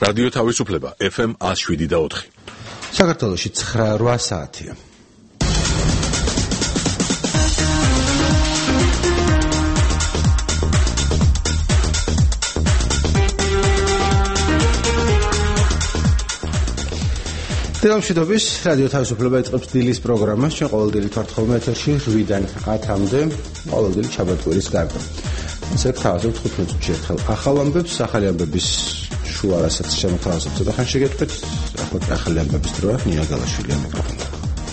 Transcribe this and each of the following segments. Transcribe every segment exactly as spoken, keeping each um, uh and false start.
რადიო თავისუფლება ეფ ემ one oh seven და four. საქართველოში ცხრა რვა საათია. დილამშვიდობის, რადიო თავისუფლება იწყებს დილის პროგრამას. ჩვენ ყოველდღიური ვართ ხოლმე ეთერში რვიდან ათამდე, ყოველდღიური შაბათ-კვირის გარდა. ასე გთავაზობთ ხუთ მინუტში ერთხელ ახალ ამბებს, ახალი ამბების შუა რასაც შემოთავაზებთ და ხან შეგეთქვით, ახლა ახალი ამბების დროა, ნია გალაშვილი ამ მიკროფონზე.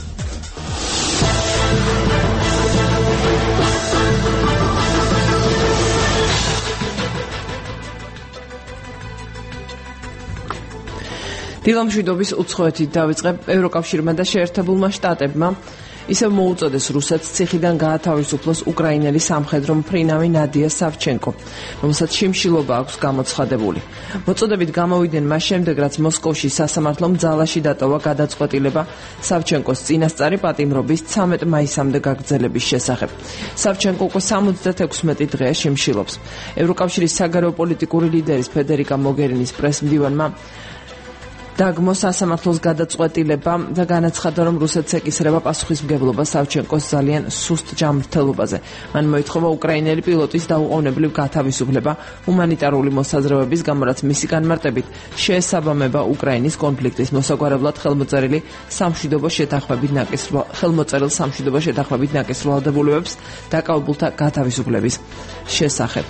დილამშვიდობის უცხოეთით დავიწყებ. ევროკავშირმა და შეერთებულმა შტატებმა ისევ მოუწოდეს რუსეთს ციხიდან გაათავისუფლოს უკრაინელი სამხედრო მფრინავი ნადია სავჩენკო, რომელსაც შიმშილობა აქვს გამოცხადებული. მოწოდებით გამოვიდნენ მას შემდეგ, რაც მოსკოვში სასამართლომ ძალაში დატოვა გადაწყვეტილება სავჩენკოს წინასწარი პატიმრობის ცამეტ მაისამდე გაგრძელების შესახებ. სავჩენკო უკვე სამოცდაექვსმეტი დღეა შიმშილობს. ევროკავშირის საგარეო პოლიტიკური ლიდერის ფედერიკა მოგერინის პრესმდივანმა დაგმო სასამართლოს გადაწყვეტილება და განაცხადა, რომ რუსეთს ეკისრება პასუხისმგებლობა სავჩენკოს ძალიან სუსტ ჯანმრთელობაზე. მან მოითხოვა უკრაინელი პილოტის დაუყოვნებლივ გათავისუფლება ჰუმანიტარული მოსაზრებების გამო, რაც მისი განმარტებით შეესაბამება უკრაინის კონფლიქტის მოსაგვარებლად ხელმოწერილი სამშვიდობო შეთანხმებით ნაკისრვალ ხელმოწერილ სამშვიდობო შეთანხმებით ნაკისრვალდებულებებს დაკავებულთა გათავისუფლების შესახებ.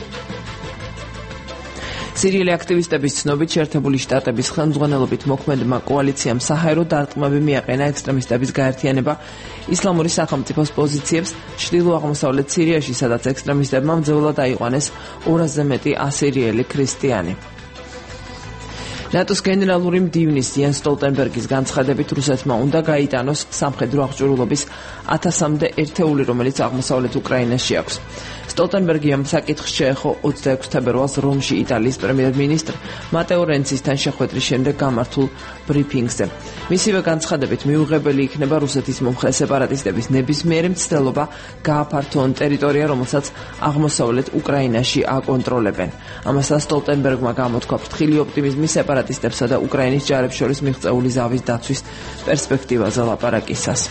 სირიელი აქტივისტების ცნობით შეერთებული შტატების ხელმძღვანელობით მოქმედმა კოალიციამ საჰაერო დარტყმები მიაყენა ექსტრემისტების გაერთიანება ისლამური სახელმწიფოს პოზიციებს ჩრდილო-აღმოსავლეთ სირიაში, სადაც ექსტრემისტებმა მძევლად აიყვანეს ორასზე მეტი ასირიელი ქრისტიანი. ნატოს გენერალური მდივნის იან სტოლტენბერგის განცხადებით რუსეთმა უნდა გაიტანოს სამხედრო აღჭურვილობის ათასამდე ერთეული, რომელიც აღმოსავლეთ უკრაინაში აქვს. სტოლტენბერგი ამ საკითხს შეეხო ოცდაექვსი თებერვალს რომში იტალიის პრემიერ-მინისტრ მატეო რენცისთან შეხვედრის შემდეგ გამართულ ბრიფინგზე. მისივე განცხადებით მიუღებელი იქნება რუსეთის მომხრე სეპარატისტების ნებისმიერი მცდელობა გააფართოონ ტერიტორია, რომელსაც აღმოსავლეთ უკრაინაში აკონტროლებენ. ამასთან სტოლტენბერგმა გამოთქვა ფრთხილი ოპტიმიზმი სეპარატისტებსა და უკრაინის ჯარებს შორის მიღწეული ზავის დაცვის პერსპექტივაზე ლაპარაკისას.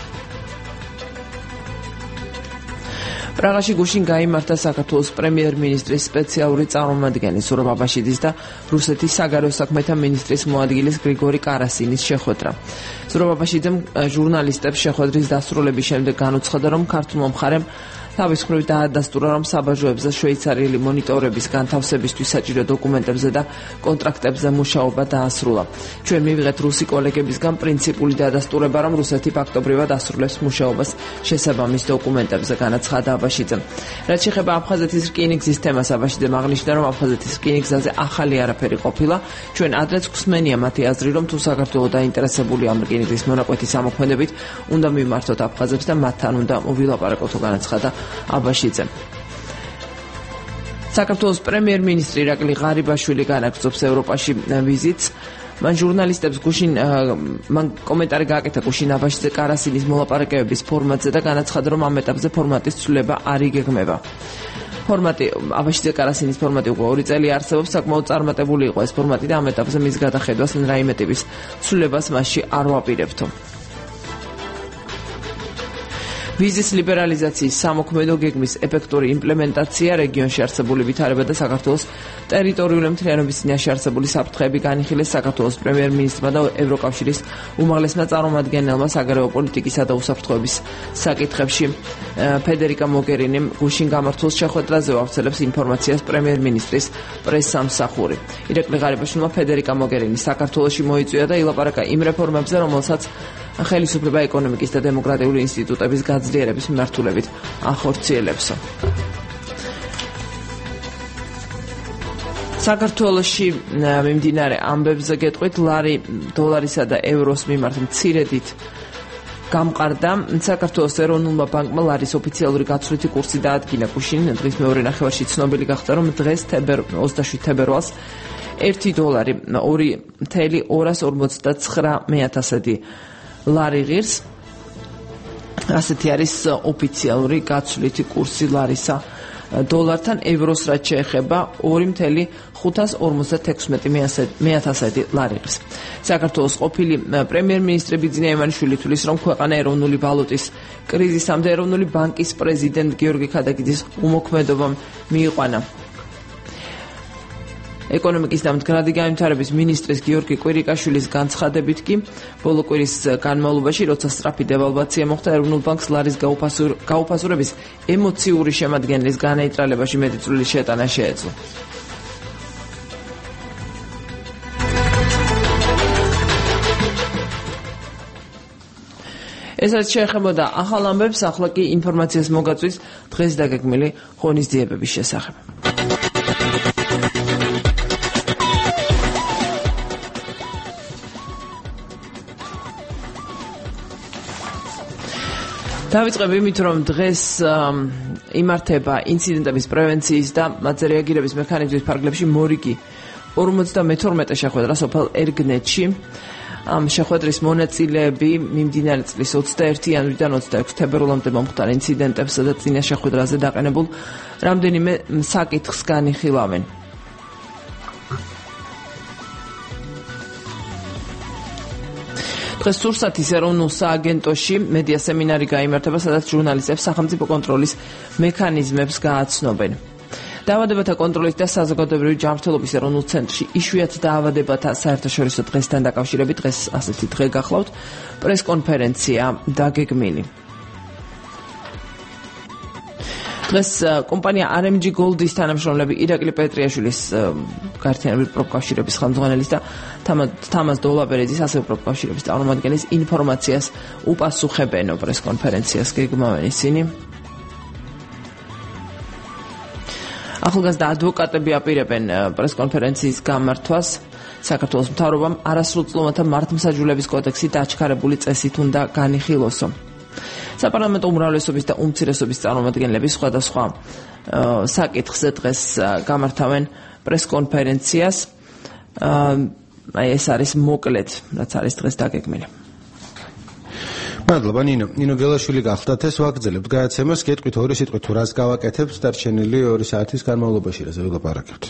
პრაღაში გუშინ გაიმართა საქართველოს პრემიერ-მინისტრის სპეციალური წარმომადგენელი სურაბ აბაშიძის და რუსეთის საგარეო საქმეთა მინისტრის მოადგილის გრიგორი კარასინის შეხვედრა. სურაბ აბაშიძემ ჟურნალისტებს შეხვედრის დასრულების შემდეგ განუცხადა, რომ ქართულმა მხარემ თავის მხრივ დაადასტურა, რომ საბაჟოებზე შვეიცარიელი მონიტორების განთავსებისთვის საჭირო დოკუმენტებზე და კონტრაქტებზე მუშაობა დაასრულა. ჩვენ მივიღეთ რუსი კოლეგებისგან პრინციპული დადასტურება, რომ რუსეთი ფაქტობრივად ასრულებს მუშაობას შესაბამის დოკუმენტებზე, განაცხადა აბაშიძემ. რაც შეეხება აფხაზეთის რკინიგზის თემას, აბაშიძემ აღნიშნა, რომ აფხაზეთის რკინიგზაზე ახალი არაფერი ყოფილა. ჩვენ ადრეც გვსმენია მათი აზრი, რომ თუ საქართველო დაინტერესებული ამ რკინიგზის მონაკვეთის ამოქმედებით, უნდა მიმართოთ აფხაზებს და მათთან უნდა მოვილაპარაკოთ, განაცხადა აბაშიძე. საქართველოს პრემიერ-მინისტრი ირაკლი ღარიბაშვილი განაგრძობს ევროპაში ვიზიტს. მან ჟურნალისტებს გუშინ მან კომენტარი გააკეთა გუშინ აბაშიძე კარასინის მოლაპარაკებების ფორმატზე და განაცხადა, რომ ამ ეტაპზე ფორმატის ცვლილება არ იგეგმება. ფორმატი აბაშიძე კარასინის ფორმატი უკვე ორი წელი არსებობს, საკმაოდ წარმატებული იყო ეს ფორმატი და ამ ეტაპზე მის გადახედვას რაიმე ტიპის ცვლილებას მასში არ ვაპირებთო. ვიზის ლიბერალიზაციის სამოქმედო გეგმის ეფექტური იმპლემენტაცია, რეგიონში არსებული ვითარება და საქართველოს ტერიტორიული მთლიანობის წინაშე არსებული საფრთხეები განიხილეს საქართველოს პრემიერ-მინისტრმა და ევროკავშირის უმაღლესმა წარმომადგენელმა საგარეო პოლიტიკისა და უსაფრთხოების საკითხებში ფედერიკა მოგერინიმ გუშინ გამართულ შეხვედრაზე ავრცელებს ინფორმაციას პრემიერ-მინისტრის პრესსამსახური. ირაკლი ღარიბაშვილმა ფედერიკა მოგერინის საქართველოში მოიწვია და ილაპარაკა იმ რეფორმებზე, რომელსაც ხელისუფლება ეკონომიკის და დემოკრატიული ინსტიტუტების გაძლიერების მიმართულებით ახორციელებსო. საქართველოში მიმდინარე ამბებზე გეტყვით, ლარი დოლარისა და ევროს მიმართ მცირედით გამყარდა. საქართველოს ეროვნულმა ბანკმა ლარის ოფიციალური გაცვლითი კურსი დაადგინა გუშინ, დღის მეორე ნახევარში ცნობილი გახდა, რომ დღეს ოცდაშვიდ თებერვალს ერთი დოლარი ორი ათეული ორას ორმოცდაცხრა მეათასადი ლარი ღირს. ასეთი არის ოფიციალური გაცვლითი კურსი ლარისა დოლართან, ევროს რაც შეეხება ორი ათეული ხუთას ორმოცდათექვსმეტი მეათასადი ლარიღებს. საქართველოს ყოფილი პრემიერ-მინისტრი ბიძინა ივანიშვილი თვლის, რომ ქვეყანა ეროვნული ვალუტის კრიზისამდე ეროვნული ბანკის პრეზიდენტ გიორგი ქადაგიძის უმოქმედობამ მიიყვანა. ეკონომიკის და მდგრადი განვითარების მინისტრის გიორგი კვირიკაშვილის განცხადებით კი ბოლო კვირის განმავლობაში, როცა სწრაფი დევალვაცია მოხდა, ეროვნულ ბანკს ლარის გაუფასურების ემოციური შემადგენლის განეიტრალებაში მეტი წვლილი შეტანა შეეძლო. ეს რაც შეეხებოდა ახალ ამბებს, ახლა კი ინფორმაციას მოგაწვის დღეს დაგეგმილი ღონისძიებების შესახებ. დავიწყებ იმით, რომ დღეს იმართება ინციდენტების პრევენციის და მათზე რეაგირების მექანიზმის ფარგლებში მორიგი ორმოცდამეთორმეტე შეხვედრა სოფელ ერგნეთში. ამ შეხვედრის მონაწილეები მიმდინარე წლის ოცდაერთი იანვრიდან ოცდაექვსი თებერვლამდე მომხდარ ინციდენტებსა და წინა შეხვედრაზე დაყენებულ რამდენიმე საკითხს განიხილავენ. დღეს სურსათის ეროვნულ სააგენტოში მედია სემინარი გაიმართება, სადაც ჟურნალისტებს სახელმწიფო კონტროლის მექანიზმებს გააცნობენ. დაავადებათა კონტროლის და საზოგადოებრივი ჯანმრთელობის ეროვნულ ცენტრში იშვიათ დაავადებათა საერთაშორისო დღესთან დაკავშირებით დღეს ასეთი დღე გახლავთ პრესკონფერენცია დაგეგმილი. დღეს კომპანია არ ემ ჯი Gold-ის თანამშრომლები ირაკლი პეტრიაშვილის გაერთიანებული პროფკავშირების ხელმძღვანელის და თამაზ დოლაბერეძის ასევე პროფკავშირების წარმომადგენლის ინფორმაციას უპასუხებენ პრესკონფერენციას გეგმავენ ისინი. ახალგაზრდა ადვოკატები აპირებენ პრესკონფერენციის გამართვას. საქართველოს მთავრობამ არასრულწლოვანთა მართლმსაჯულების კოდექსი დაჩქარებული წესით უნდა განიხილოსო. საპარლამენტო უმრავლესობის და უმცირესობის წარმომადგენლები სხვადასხვა საკითხზე დღეს გამართავენ პრესკონფერენციას. აი ეს არის მოკლედ, რაც არის დღეს დაგეგმილი. მადლობა ნინო. ნინო გელაშვილი გახლდათ, ეს ვაგრძელებთ გააცემას, გეტყვით ორი სიტყვით თუ რას გავაკეთებთ დარჩენილი ორი საათის განმავლობაში, რაზე ვილაპარაკებთ.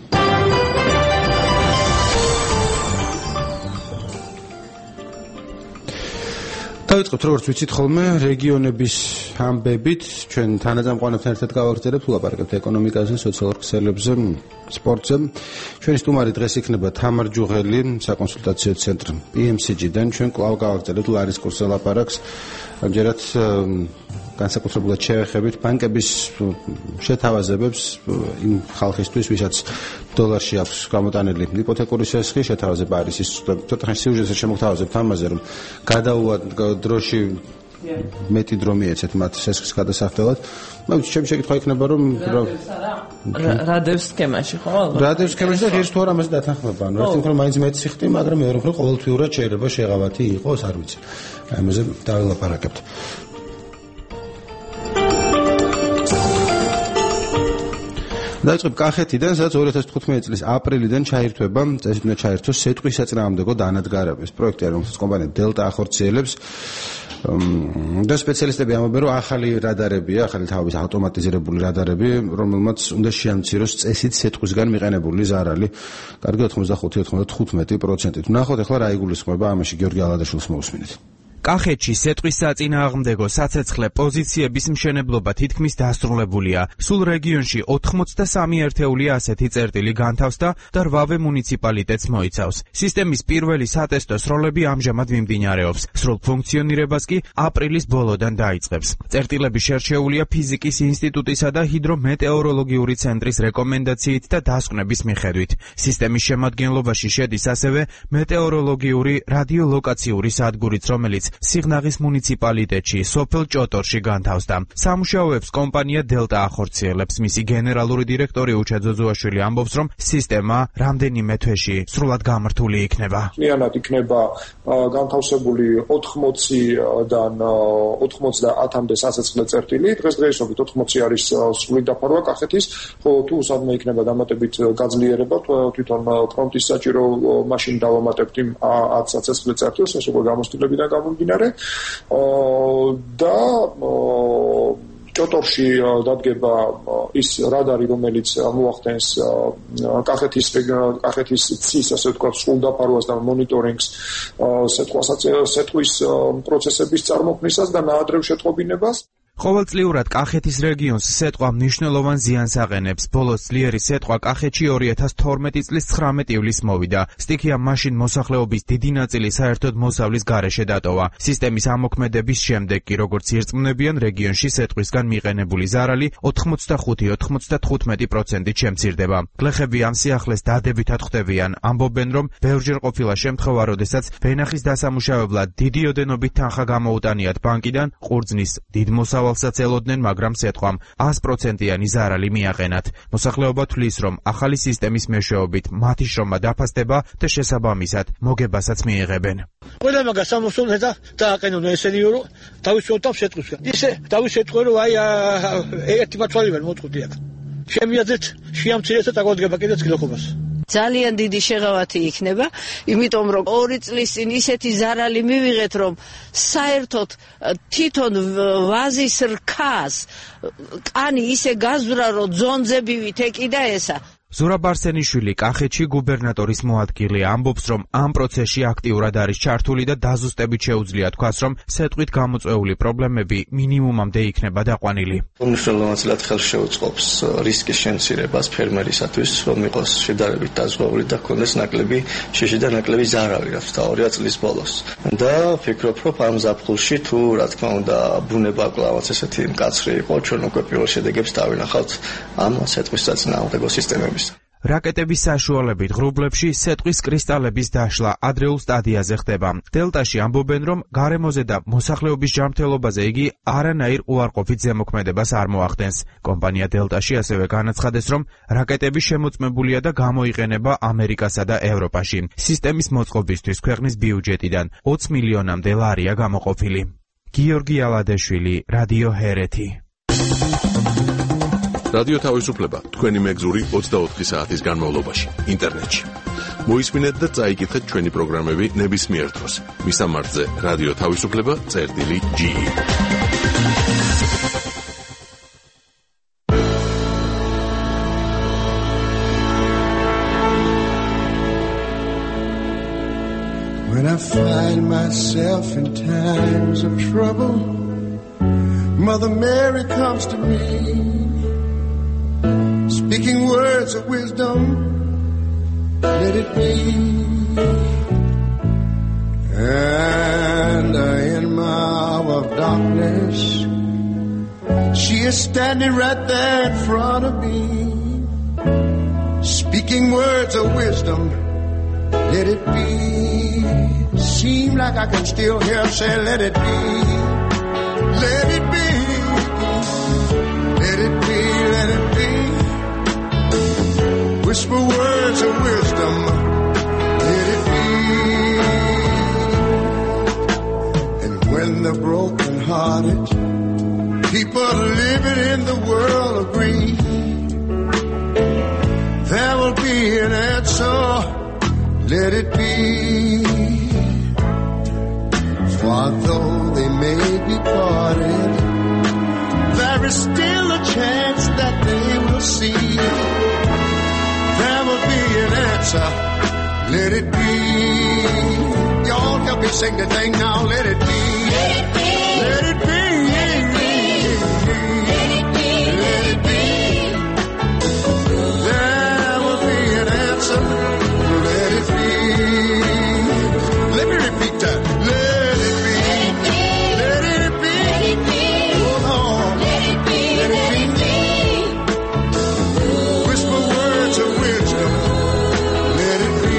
დავიწყებთ, როგორც ვიცით ხოლმე, რეგიონების ამბებით, ჩვენ თანაძამყვანებთან ერთად გავაგრძელებთ, ვილაპარაკებთ ეკონომიკაზე, სოციალურ ქსელებზე, სპორტზე. ჩვენი სტუმარი დღეს იქნება თამარ ჯუღელი, საკონსულტაციო ცენტრ პი ემ სი ჯი-დან. ჩვენ კვლავ გავაგრძელებთ ლარის კურსზე ლაპარაკს. ამჯერად განსაკუთრებულად შევეხებით ბანკების შეთავაზებებს იმ ხალხისთვის, ვისაც დოლარში აქვს გამოტანილი იპოთეკური შესხი, შეთავაზება არის ის ცოტა ხანი სიუჟეტზე შემოგთავაზებთ ამაზე, რომ გადაუვად დროში მეტი დრო მიეცეთ მათ შესხის გადასახდელად. მაგრამ ჩემი შეკითხვა იქნება, რომ რადევს სქემაში, ხო? რადევს სქემაში და ღირს თუ არა ამაზე დათანხმება. ანუ ერთი მხრივ მაინც მეტი სიხდი, მაგრამ მეორე მხრივ ყოველთვიურად შეიძლება შეღავათი იყოს, არ ვიცი. ამაზე დავილაპარაკებთ. დაიწყებ კახეთიდან, სადაც ორი ათას თხუთმეტი წლის აპრილიდან ჩაირთვება, წესით უნდა ჩაირთვოს სეტყვის საწინააღმდეგო დანადგარების პროექტი, რომელსაც კომპანია დელტა ახორციელებს. და სპეციალისტები ამბობენ, რომ ახალი რადარებია, ახალი თავის ავტომატიზირებული რადარები, რომელმაც უნდა შეამციროს წესით სეტყვისგან მიყენებული ზარალი, კარგი ოცდახუთი ოცდათხუთმეტი პროცენტით. ნახოთ ახლა რა იგულისხმება ამაში, გიორგი ალადაშვილს მოусმინეთ. კახეთში სეტყვის საწინააღმდეგო საცეცხლე პოზიციების მშენებლობა თითქმის დასრულებულია. სულ რეგიონში ოთხმოცდასამი ერთეულია ასეთი წერტილი განთავსდა და რვავე მუნიციპალიტეტს მოიცავს. სისტემის პირველი სატესტო სროლები ამჟამად მიმდინარეობს. სრულ ფუნქციონირებას კი აპრილის ბოლოდან დაიწყებს. წერტილები შერჩეულია ფიზიკის ინსტიტუტისა და ჰიდრომეტეოროლოგიური ცენტრის რეკომენდაციით და დასკვნების მიხედვით. სისტემის შემადგენლობაში შედის ასევე მეტეოროლოგიური რადიოლოკაციური სადგურიც, რომელიც სიღნაღის მუნიციპალიტეტში, სოფელ ჭოტორში განთავსდა. სამუშაოებს კომპანია დელტა ახორციელებს. მისი გენერალური დირექტორი უჩა ძოძუაშვილი ამბობს, რომ სისტემა რამდენიმე თვეში სრულად გამართული იქნება. მთლიანად იქნება განთავსებული ოთხმოციდან ოცდაათამდე სასაცხლე წერტილი. დღესდღეობით ოთხმოცი არის სრული დაფარვა კახეთის, ხოლო თუ სადმე იქნება დამატებით გაძლიერება, თვითონ ფრონტის საჭირო მაშინ დავამატებთ იმ ათ სასაცხლე წერტილს, ეს უკვე გამოცდილებიდან გამომდინარე. მიმდინარე და ჭოტორში დადგება ის რადარი, რომელიც მოახდენს კახეთის კახეთის ცის, ასე ვთქვათ, სრულდაფარვას და მონიტორინგს, სეტყვის პროცესების წარმოქმნისას და ნაადრევ შეტყობინებას. ყოველწლიურად კახეთის რეგიონს სეტყვა მნიშვნელოვან ზიანს აყენებს. ბოლოს ძლიერი სეტყვა კახეთში ორი ათას თორმეტი წლის ცხრამეტ ივლისს მოვიდა. სტიქიამ მაშინ მოსახლეობის დიდი ნაწილი საერთოდ მოსავლის გარეშე დატოვა. სისტემის ამოქმედების შემდეგ კი, როგორც ირწმუნებიან, რეგიონში სეტყვისგან მიყენებული ზარალი ოთხმოცდახუთი ოცდათხუთმეტი პროცენტით შემცირდება. გლეხები ამ სიახლეს დადებითად ხვდებიან. ამბობენ, რომ ბევრჯერ ყოფილა შემთხვევა, როდესაც ვენახის დასამუშავებლად დიდი ოდენობით თანხა გამოუტანიათ ბანკიდან, ყურძნის დიდ მოსავალს ვალსაც ელოდნენ, მაგრამ სეტყვამ ას პროცენტიანი ზარალი მიაყენათ. მოსახლეობა თვლის, რომ ახალი სისტემის მეშვეობით მათი შრომა დაფასდება და შესაბამისად მოგებასაც მიიღებენ. ყველა მაგას სამოსულს და დააყენონ ესენი რომ თავისუფლად სეტყვისგან. ისე თავისუფლად რომ აი ერთი მათვალივენ მოწყობდი აქ. შემიაძეთ შეამცირეთ და დაგოდგება კიდეც გლეხობას. ძალიან დიდი შეღავათი იქნება, იმიტომ რომ ორი წლის წინ ისეთი ზარალი მივიღეთ, რომ საერთოდ თვითონ ვაზის რქას კანი ისე გაზვრა, რომ ძონძები ვითეკიდა ესა. ზურაბ არსენიშვილი კახეთში გუბერნატორის მოადგილეა, ამბობს, რომ ამ პროცესში აქტიურად არის ჩართული და დაზუსტებით შეუძლია თქვას, რომ სეტყვით გამოწვეული პრობლემები მინიმუმამდე იქნება დაყვანილი. უმნიშვნელოვანესად ხელს შეუწყობს რისკის შემცირებას ფერმერისათვის, რომ იყოს შედარებით დაზღვეული და ქონდეს ნაკლები შიში და ნაკლები ზარალი, რაც თავია წლის ბოლოს. და ვფიქრობ, რომ ამ ზაფხულში თუ რა თქმა უნდა ბუნება კლავაც ესეთი მკაცრი იყო, ჩვენ უკვე პირველ შედეგებს დავინახავთ ამ სეტყვის საწინააღმდეგო სისტემების. რაკეტების საშუალებით ღრუბლებში სეტყვის კრისტალების დაშლა ადრეულ სტადიაზე ხდება. დელტაში ამბობენ, რომ გარემოზე და მოსახლეობის ჯანმრთელობაზე იგი არანაირ უარყოფით ზემოქმედებას არ მოახდენს. კომპანია დელტაში ასევე განაცხადეს, რომ რაკეტები შემოწმებულია და გამოიყენება ამერიკასა და ევროპაში. სისტემის მოწყობისთვის ქვეყნის ბიუჯეტიდან ოცი მილიონამდე ლარია გამოყოფილი. გიორგი ალადეშვილი, რადიო ჰერეთი. რადიო თავისუფლება თქვენი მეგზური ოცდაოთხი საათის განმავლობაში ინტერნეტში. მოისმინეთ და წაიკითხეთ ჩვენი პროგრამები ნებისმიერ დროს. მისამართზე რადიო თავისუფლება წერტილი ჯი. When I find myself in times of trouble, Mother Mary comes to me, speaking words of wisdom, let it be. And uh, in my hour of darkness, she is standing right there in front of me, speaking words of wisdom, let it be. Seem like I can still hear her say, let it be, let it be, let it be, let it be. Whisper words of wisdom, let it be. And when the broken-hearted people living in the world agree, there will be an answer, let it be. For though they may be parted, there is still a chance that they will see. There will be an answer, let it be. Y'all help me sing the thing now, let it be. Let it be. Let it be. Let it be. Let it be. Let it be. There will be an answer, let it be. Let me repeat that. Let it be. Let it be. Let it be. Oh Lord. Let it be. Let it be. Whisper words of wisdom, let it be.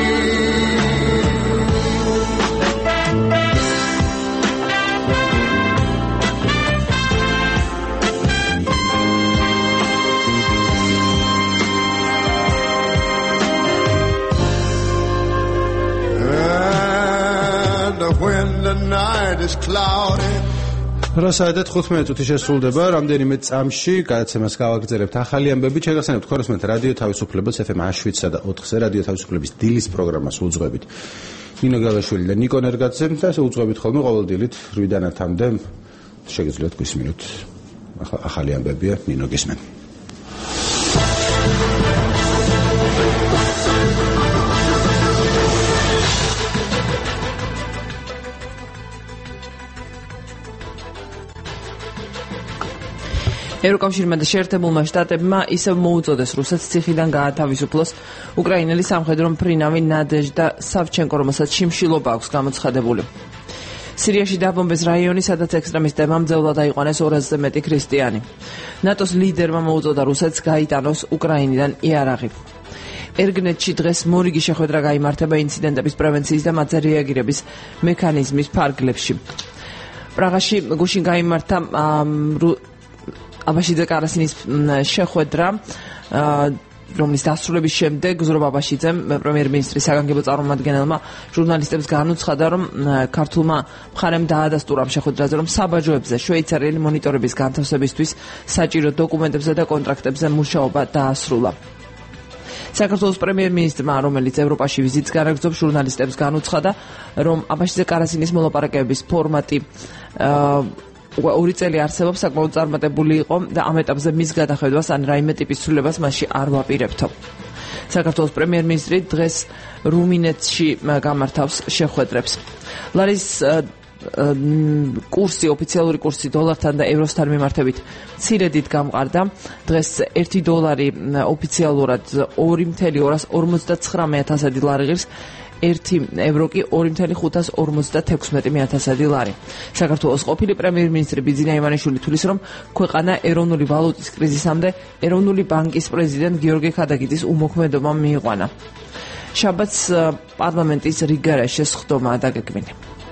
And when the night is cloudy, რასაედეთ ხუთმეტი წუთი შესრულდება, რამდენიმე წამში გადაცემას გავაგრძელებთ ახალი ამბები. შეგახსენებთ ქორესმენთ რადიო თავისუფლებას ეფ ემ შვიდსა და ოთხზე რადიო თავისუფლების დილის პროგრამას უძღვებით. ნინო გალაშვილი და ნიკო ნერგაძე და ესე უძღვებით ხოლმე ყოველდღიურად რვიდან ათამდე შეგიძლიათ გვისმინოთ ახალი ამბებია ნინო გისმენ. ევროკავშირმა და შეერთებულმა შტატებმა ისევ მოუწოდეს რუსეთს ციხიდან გაათავისუფლოს უკრაინელი სამხედრო მფრინავი ნადეჟდა სავჩენკო, რომელსაც შიმშილობა აქვს გამოცხადებული. სირიაში დაბომბეს რაიონი, სადაც ექსტრემისტებმა მძევლად აიყვანეს ორასზე მეტი ქრისტიანი. ნატოს ლიდერმა მოუწოდა რუსეთს გაიტანოს უკრაინიდან იარაღი. ერგნეთში დღეს მორიგი შეხვედრა გაიმართება ინციდენტების პრევენციის და მათზე რეაგირების მექანიზმის ფარგლებში. პრაღაში გუშინ გაიმართა აბაშიძე კარასინის შეხვედრა, რომლის დასრულების შემდეგ ზურაბ აბაშიძემ პრემიერ-მინისტრის საგანგებო წარმომადგენელმა ჟურნალისტებს განუცხადა, რომ ქართულმა მხარემ დაადასტურა შეხვედრაზე, რომ საბაჟოებზე შვეიცარიელი მონიტორების განთავსებისთვის საჭირო დოკუმენტებზე და კონტრაქტებზე მუშაობა დაასრულა. საქართველოს პრემიერ-მინისტრმა, რომელიც ევროპაში ვიზიტს განაგრძობს, ჟურნალისტებს განუცხადა, რომ აბაშიძე კარასინის მოლაპარაკებების ფორმატი ორი წელი არსებობს, საკმაოდ წარმატებული იყო და ამ ეტაპზე მის გადახედვას ან რაიმე ტიპის ცვლილებას მასში არ ვაპირებთო. საქართველოს პრემიერ-მინისტრი დღეს რუმინეთში გამართავს შეხვედრებს. ლარის კურსი, ოფიციალური კურსი დოლართან და ევროსთან მიმართებით მცირედით გამყარდა. დღეს ერთი დოლარი ოფიციალურად ორი ათეული ორმოცდათხრამეტ ათასადი ლარი ღირს, ერთი ევრო კი ორი ათეული ხუთას ორმოცდათექვსმეტი ათასადი ლარი. საქართველოს ყოფილი პრემიერ-მინისტრი ბიძინა ივანიშვილი თვლის, რომ ქვეყანა ეროვნული ვალუტის კრიზისამდე ეროვნული ბანკის პრეზიდენტ გიორგი ქადაგიძის უმოქმედობამ მიიყვანა. შაბათს პარლამენტის რიგარაში სხდომაა დაგეგმილი.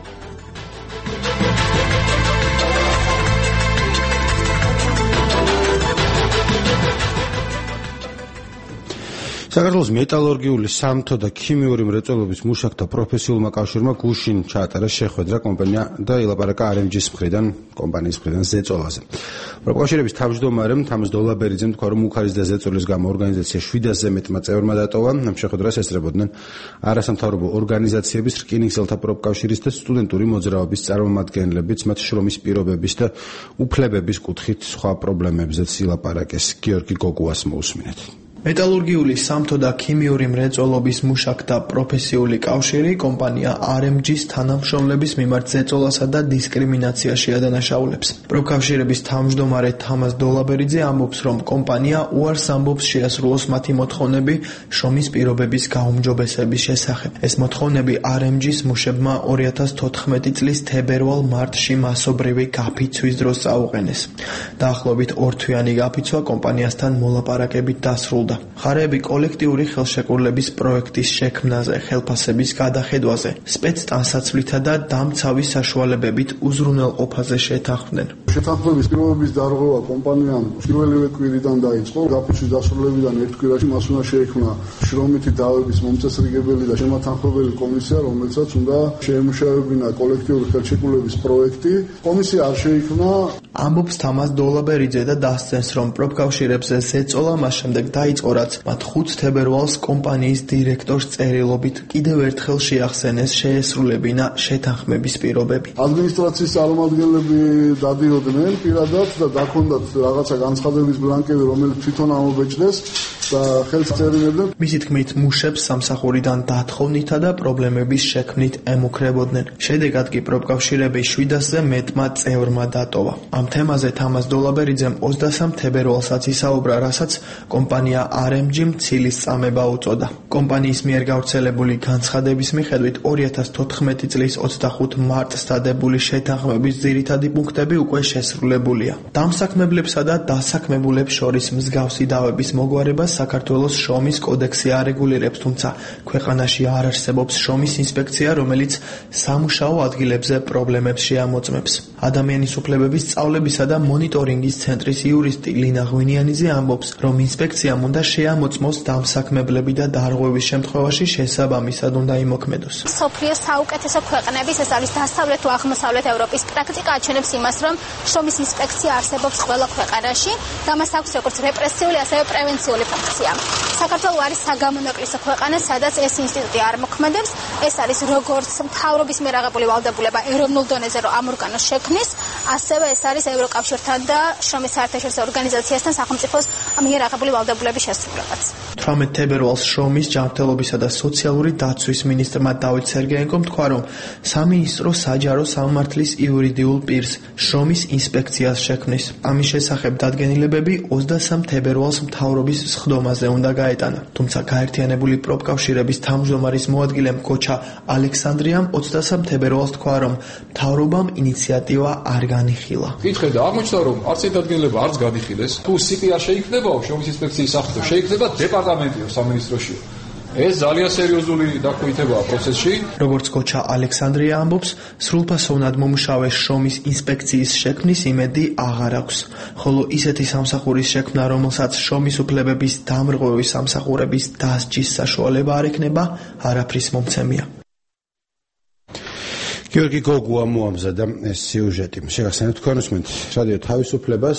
საქართველოს მეტალურგიული, სამთო და ქიმიური მრეწველობის მუშაკთა პროფესიულმა კავშირმა გუშინ ჩაატარა შეხვედრა კომპანია და ილაპარაკა არ ემ ჯის მხრიდან, კომპანიის მხრიდან ზეწოლაზე. პროფკავშირების თავმჯდომარემ თამაზ დოლაბერიძემ თქვა, რომ უქარის და ზეწოლის გამო ორგანიზაცია შვიდასზე მეტმა წევრმა დატოვა. ამ შეხვედრას ესწრებოდნენ არასამთავრობო ორგანიზაციების, რკინიგზელთა პროფკავშირის და სტუდენტური მოძრაობის წარმომადგენლებიც, მათ შრომის პირობების და უფლებების კუთხით სხვა პრობლემებზეც ილაპარაკეს. გიორგი გოგუას მოусმინეთ. მეტალურგიული, სამთო და ქიმიური მრეწველობის მუშაკთა პროფესიული კავშირი კომპანია არ ემ ჯის თანამშრომლების მიმართ ზეწოლასა და დისკრიმინაციაში ადანაშაულებს. პროფკავშირების თავმჯდომარე თამაზ დოლაბერიძე ამბობს, რომ კომპანია უარს ამბობს შეასრულოს მათი მოთხოვნები შრომის პირობების გაუმჯობესების შესახებ. ეს მოთხოვნები არ ემ ჯის მუშებმა ორი ათას თოთხმეტი წლის თებერვალ-მარტში მასობრივი გაფიცვის დროს წაუყენეს. დაახლოებით ორთვიანი გაფიცვა კომპანიასთან მოლაპარაკებით დასრულდა. მხარეები კოლექტიური ხელშეკრულების პროექტის შექმნაზე, ხელფასების გადახედვაზე, სპეცტანსაცვლითა და დამცავის საშუალებებით უზრუნველყოფაზე შეთანხმდნენ. შეთანხმების პირობების დარღვევა კომპანიამ პირველივე კვირიდან დაიწყო. გაფიცვის დასრულებიდან ერთ კვირაში მას უნდა შეექმნა შრომითი დავების მომწესრიგებელი და შემათანხმებელი კომისია, რომელსაც უნდა შეემუშავებინა კოლექტიური ხელშეკრულების პროექტი. კომისია არ შეიქმნა. ამბობს თამაზ დოლაბერიძე და დასცენს, რომ პროფკავშირებზე ზეწოლა მას შემდეგ დაიწყო, რაც მათ ხუთ თებერვალს კომპანიის დირექტორს წერილობით კიდევ ერთხელ შეახსენეს შეესრულებინა შეთანხმების პირობები. ადმინისტრაციის წარმომადგენლები დადიოდნენ პირადად და დაქონდათ რაღაცა განცხადების ბლანკები, რომელიც თვითონ ამობეჭდეს და ხელს წერინებდნენ. მისი თქმით, მუშებს სამსახურიდან დათხოვნითა და პრობლემების შექმნით ემუქრებოდნენ. შედეგად კი პროფკავშირები შვიდასზე მეტმა წევრმა დატოვა. ამ თემაზე თამაზ დოლაბერიძემ ოცდასამ თებერვალსაც ისაუბრა, რასაც კომპანია არ ემ ჯი მცილის წამება უწოდა. კომპანიის მიერ გავრცელებული განცხადების მიხედვით ორი ათას თოთხმეტი წლის ოცდახუთი მარტს დადებული შეთანხმების ძირითადი პუნქტები უკვე შესრულებულია. დამსაქმებლებსა და დასაქმებულებს შორის მსგავსი დავების მოგვარებას საქართველოს შრომის კოდექსი არეგულირებს, თუმცა ქვეყანაში არ არსებობს შრომის ინსპექცია, რომელიც სამუშაო ადგილებზე პრობლემებს შეამოწმებს. ადამიანის უფლებების სწავლებისა და მონიტორინგის ცენტრის იურისტი ლინა ღვინიანიძე ამბობს, რომ ინსპექციამ უნდა შეამოწმოს დამსაქმებლები და დარღვევის შემთხვევაში შესაბამისად უნდა იმოქმედოს. მსოფლიოს საუკეთესო ქვეყნების, ეს არის დასავლეთ თუ აღმოსავლეთ ევროპის პრაქტიკა აჩვენებს იმას, რომ შრომის ინსპექცია არსებობს ყველა ქვეყანაში და მას აქვს როგორც რეპრესიული, ასევე პრევენციული ფუნქცია. საქართველო არის საგამონაკლისო ქვეყანა, სადაც ეს ინსტიტუტი არ მოქმედებს. ეს არის როგორც მთავრობის მიერ აღებული ვალდებულება ეროვნულ დონეზე, რომ ამ ორგანოს შექმნის, ასევე ეს არის ევროკავშირთან და შრომის საერთაშორისო ორგანიზაციასთან სახელმწიფოს მიერ აღებული ვალდებულების შესრულებაც. თვრამეტ თებერვალს შრომის, ჯანმრთელობისა და სოციალური დაცვის მინისტრმა დავით სერგეენკომ თქვა, რომ სამინისტრო საჯარო სამმართლის იურიდიულ პირს შრომის ინსპექციას შექმნის. ამის შესახებ დადგენილებები ოცდასამ თებერვალს მთავრობის სხდომაზე უნდა გაეტანა. თუმცა გაერთიანებული პროფკავშირების თავმჯდომარის მოადგილემ კოჩა ალექსანდრიამ ოცდასამ თებერვალს თქვა, რომ მთავრობამ ინიციატივა არ განიხილა. კითხე და აღმოჩნდა, რომ არც ეს დადგენილება არც განიხილეს. თუ სი პი არ შეიქმნებაო შრომის ინსპექციის სახით, შეიქმნება დეპარტამენტიო სამინისტროში. ეს ძალიან სერიოზული დაქვეითებაა პროცესში. როგორც კოჩა ალექსანდრია ამბობს, სრულფასოვნად მომუშავე შრომის ინსპექციის შექმნის იმედი აღარ აქვს. ხოლო ისეთი სამსახურის შექმნა, რომელსაც შრომის უფლებების დამრღვევის სამსახურების დასჯის საშუალება არ ექნება, არაფრის მომცემია. გიორგი გოგუა მოამზადა ეს სიუჟეტი. შეგახსენებთ თქვენ უსმენთ რადიო თავისუფლებას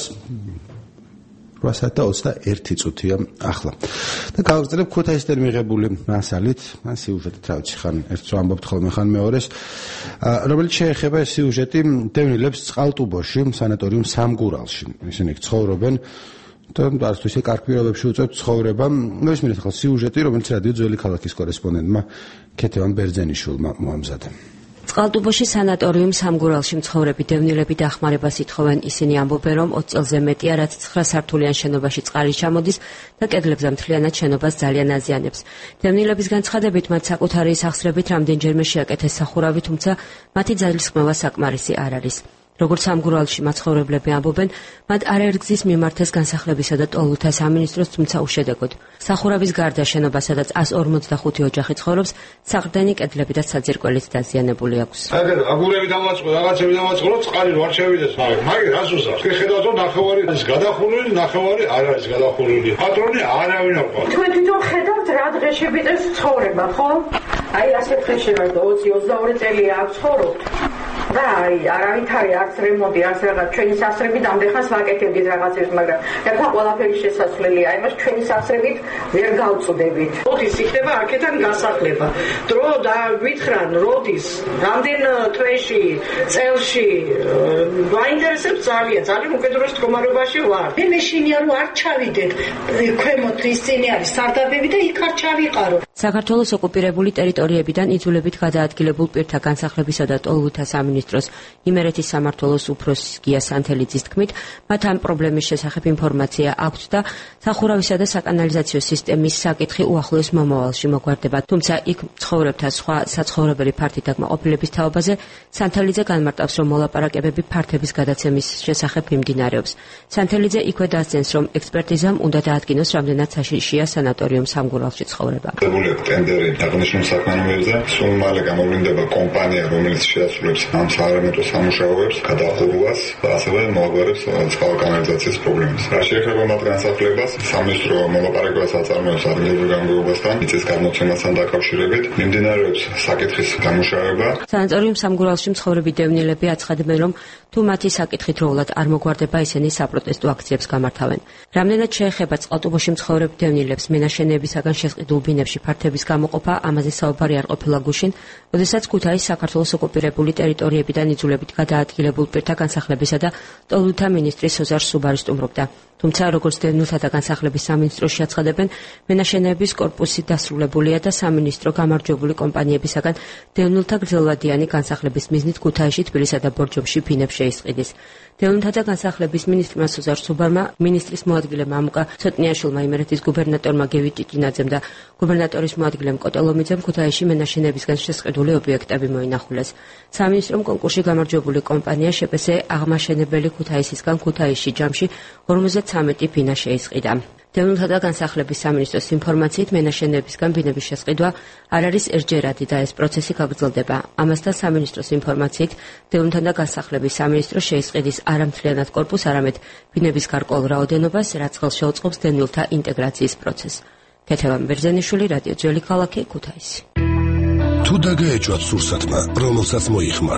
რვასი და ოცდაერთი წუთია ახლა. და გავაგრძელებ ქუთაისიდან მიღებული მასალით, ან სიუჟეტით, რა ვიცი, ხან ერთს რო ამბობთ ხოლმე, ხან მეორეს, რომელიც შეეხება ეს სიუჟეტი დევნილებს წყალტუბოში, სანატორიუმ სამგურალში. ისინი ცხოვრობენ და არც თუ ისე კარგ პირობებში უწევთ ცხოვრება. მოვისმინეთ ახლა სიუჟეტი, რომელიც რადიო ძველი ქალაქის კორესპონდენტმა ქეთევან ბერძენიშვილმა მოამზადა. წყალტუბოში სანატორიუმ სამგურალში მცხოვრები დევნილები დახმარებას ითხოვენ. ისინი ამბობენ, რომ ოცი წელზე მეტია, რაც ცხრა სართულიან შენობაში წყალი ჩამოდის და კედლებზე მთლიანად შენობას ძალიან აზიანებს. დევნილების განცხადებით, მათ საკუთარი სახსრებით რამდენჯერმე შეაკეთეს სახურავი, თუმცა მათი ძალისხმევა საკმარისი არ არის. როგორც სამგურალში მაცხოვრებლები ამბობენ, მათ არაერთგზის მიმართეს განსახლებისა და ტოლულთა სამინისტროს, თუმცა უშედეგოდ. სახურავის გარდა შენობა, სადაც ასი ორმოცდახუთი ოჯახი ცხოვრობს, საყრდენი კედლები და საძირკველით დაზიანებული აქვს. აგერ აგურები დამაწყო, რაღაცები დამაწყო, წყალი ვარ შევიდეს, მაგრამ მაგ რას უსახს? ხედავთ, რომ ნახევარი ის გადახურული, ნახევარი არ არის გადახურული. პატრონი არავინ არ ყავს. თქვენ თვითონ ხედავთ რა დღეშებით ეს ცხოვრება, ხო? აი ასეთ დღეშებად ოცი ოცდაორი წელია აქ ცხოვრობთ. და აი არავითარი არც რემონტი, არც რაღაც ჩვენი სასრებით ამდენხანს ვაკეთებდით რაღაცებს, მაგრამ ეხლა ყველაფერი შესაძლებელია, იმას ჩვენი სასრებით ვერ გავწუდებით. ოთის იქნება აქედან გასახლება. დრო და გვითხრან, როდის, რამდენ თვეში, წელში, გვაინტერესებს ძალიან, ძალიან უკიდურეს მდგომარეობაში ვარ. მე მეშინია რომ არ ჩავიდეთ, ქვემოთ ის წინი არის სარდაფები და იქ არ ჩავიყარო. საქართველოს ოკუპირებული ტერიტორიებიდან იძულებით გადაადგილებულ პირთა განსახლებისა და ტოლულთა სამინისტროს იმერეთის სამმართველოს უფროსი გია სანთელიძის თქმით, მათ ამ პრობლემის შესახებ ინფორმაცია აქვთ და სახურავისა და საკანალიზაციო სისტემის საკითხი უახლოეს მომავალში მოგვარდება. თუმცა იქ მცხოვრებთა სხვა საცხოვრებელი ფართი დაკმაყოფილების თაობაზე სანთელიძე განმარტავს, რომ მოლაპარაკებები ფართების გადაცემის შესახებ მიმდინარეობს. სანთელიძე იქვე დასძენს, რომ ექსპერტიზამ უნდა დაადგინოს, რამდენად საშიშია სანატორიუმ სამგურალში ცხოვრება. ტენდერი აღნიშნულ საქმიანობებზე სულ მალე გამოვლინდება კომპანია, რომელიც შეასრულებს ამ საარემონტო სამუშაოებს, გადახურვას და ასევე მოაგვარებს წყალკანალიზაციის პრობლემას. რა შეეხება მათ განსახლებას, სამინისტრო მოლაპარაკებას აწარმოებს ადგილობრივ გამგეობასთან, მიწის გადმოცემასთან დაკავშირებით, მიმდინარეობს საკითხის გამუშავება. სანატორიუმ სამგურალში მცხოვრები დევნილები აცხადებენ, რომ თუ მათი საკითხი დროულად არ მოგვარდება, ისინი საპროტესტო აქციებს გამართავენ. რამდენად შეეხება წყალტუბოში მცხოვრებ დევნილებს მენაშენეებისაგან შესყიდულ ბინებში ფართების გამოყოფა, ამაზე საუბარი არ ყოფილა გუშინ, როდესაც ქუთაის საქართველოს ოკუპირებული ტერიტორიებიდან იძულებით გადაადგილებულ პირთა განსახლებისა და ტოლულთა მინისტრი სოზარ სუბარი სტუმრობდა. თუმცა როგორც დევნილთა და განსახლების სამინისტროში აცხადებენ, მენაშენეების კორპუსი დასრულებულია და სამინისტრო გამარჯვებული კომპანიებისაგან დევნილთა გრძელვადიანი განსახლების მიზნით ქუთაისში, თბილისსა და ბორჯომში ბინებს შეისყიდის. დევნილთა და განსახლების მინისტრმა სოზარ სუბარმა, მინისტრის მოადგილემ ამუკა ცოტნიაშვილმა, იმერეთის გუბერნატორმა გევი ჭიჭინაძემ და გუბერნატორის მოადგილემ კოტელომიძემ ქუთაისში მენაშენეებისგან შესყიდული ობიექტები მოინახულეს. სამინისტრომ კონკურსში გამარჯვებული კომპანია შეპესე აღმაშენებელი ქუთაისისგან ქუთაისში ჯამში ორმოცდათვრამეტი ბინა შეისყიდა. დევნილთა და განსახლების სამინისტროს ინფორმაციით მენაშენეებისგან ბინების შესყიდვა არ არის ერთჯერადი და ეს პროცესი გაგრძელდება. ამასთან სამინისტროს ინფორმაციით დევნილთა და განსახლების სამინისტრო შეისყიდის არა მთლიანად კორპუსს, არამედ ბინების გარკვეულ რაოდენობას, რაც ხელს შეუწყობს დევნილთა ინტეგრაციის პროცესს. ქეთევან ბერძენიშვილი, რადიო ძველი ქალაქი, ქუთაისი. თუ დაგეეჭვათ სურსათმა, რომელსაც მოიხმართ,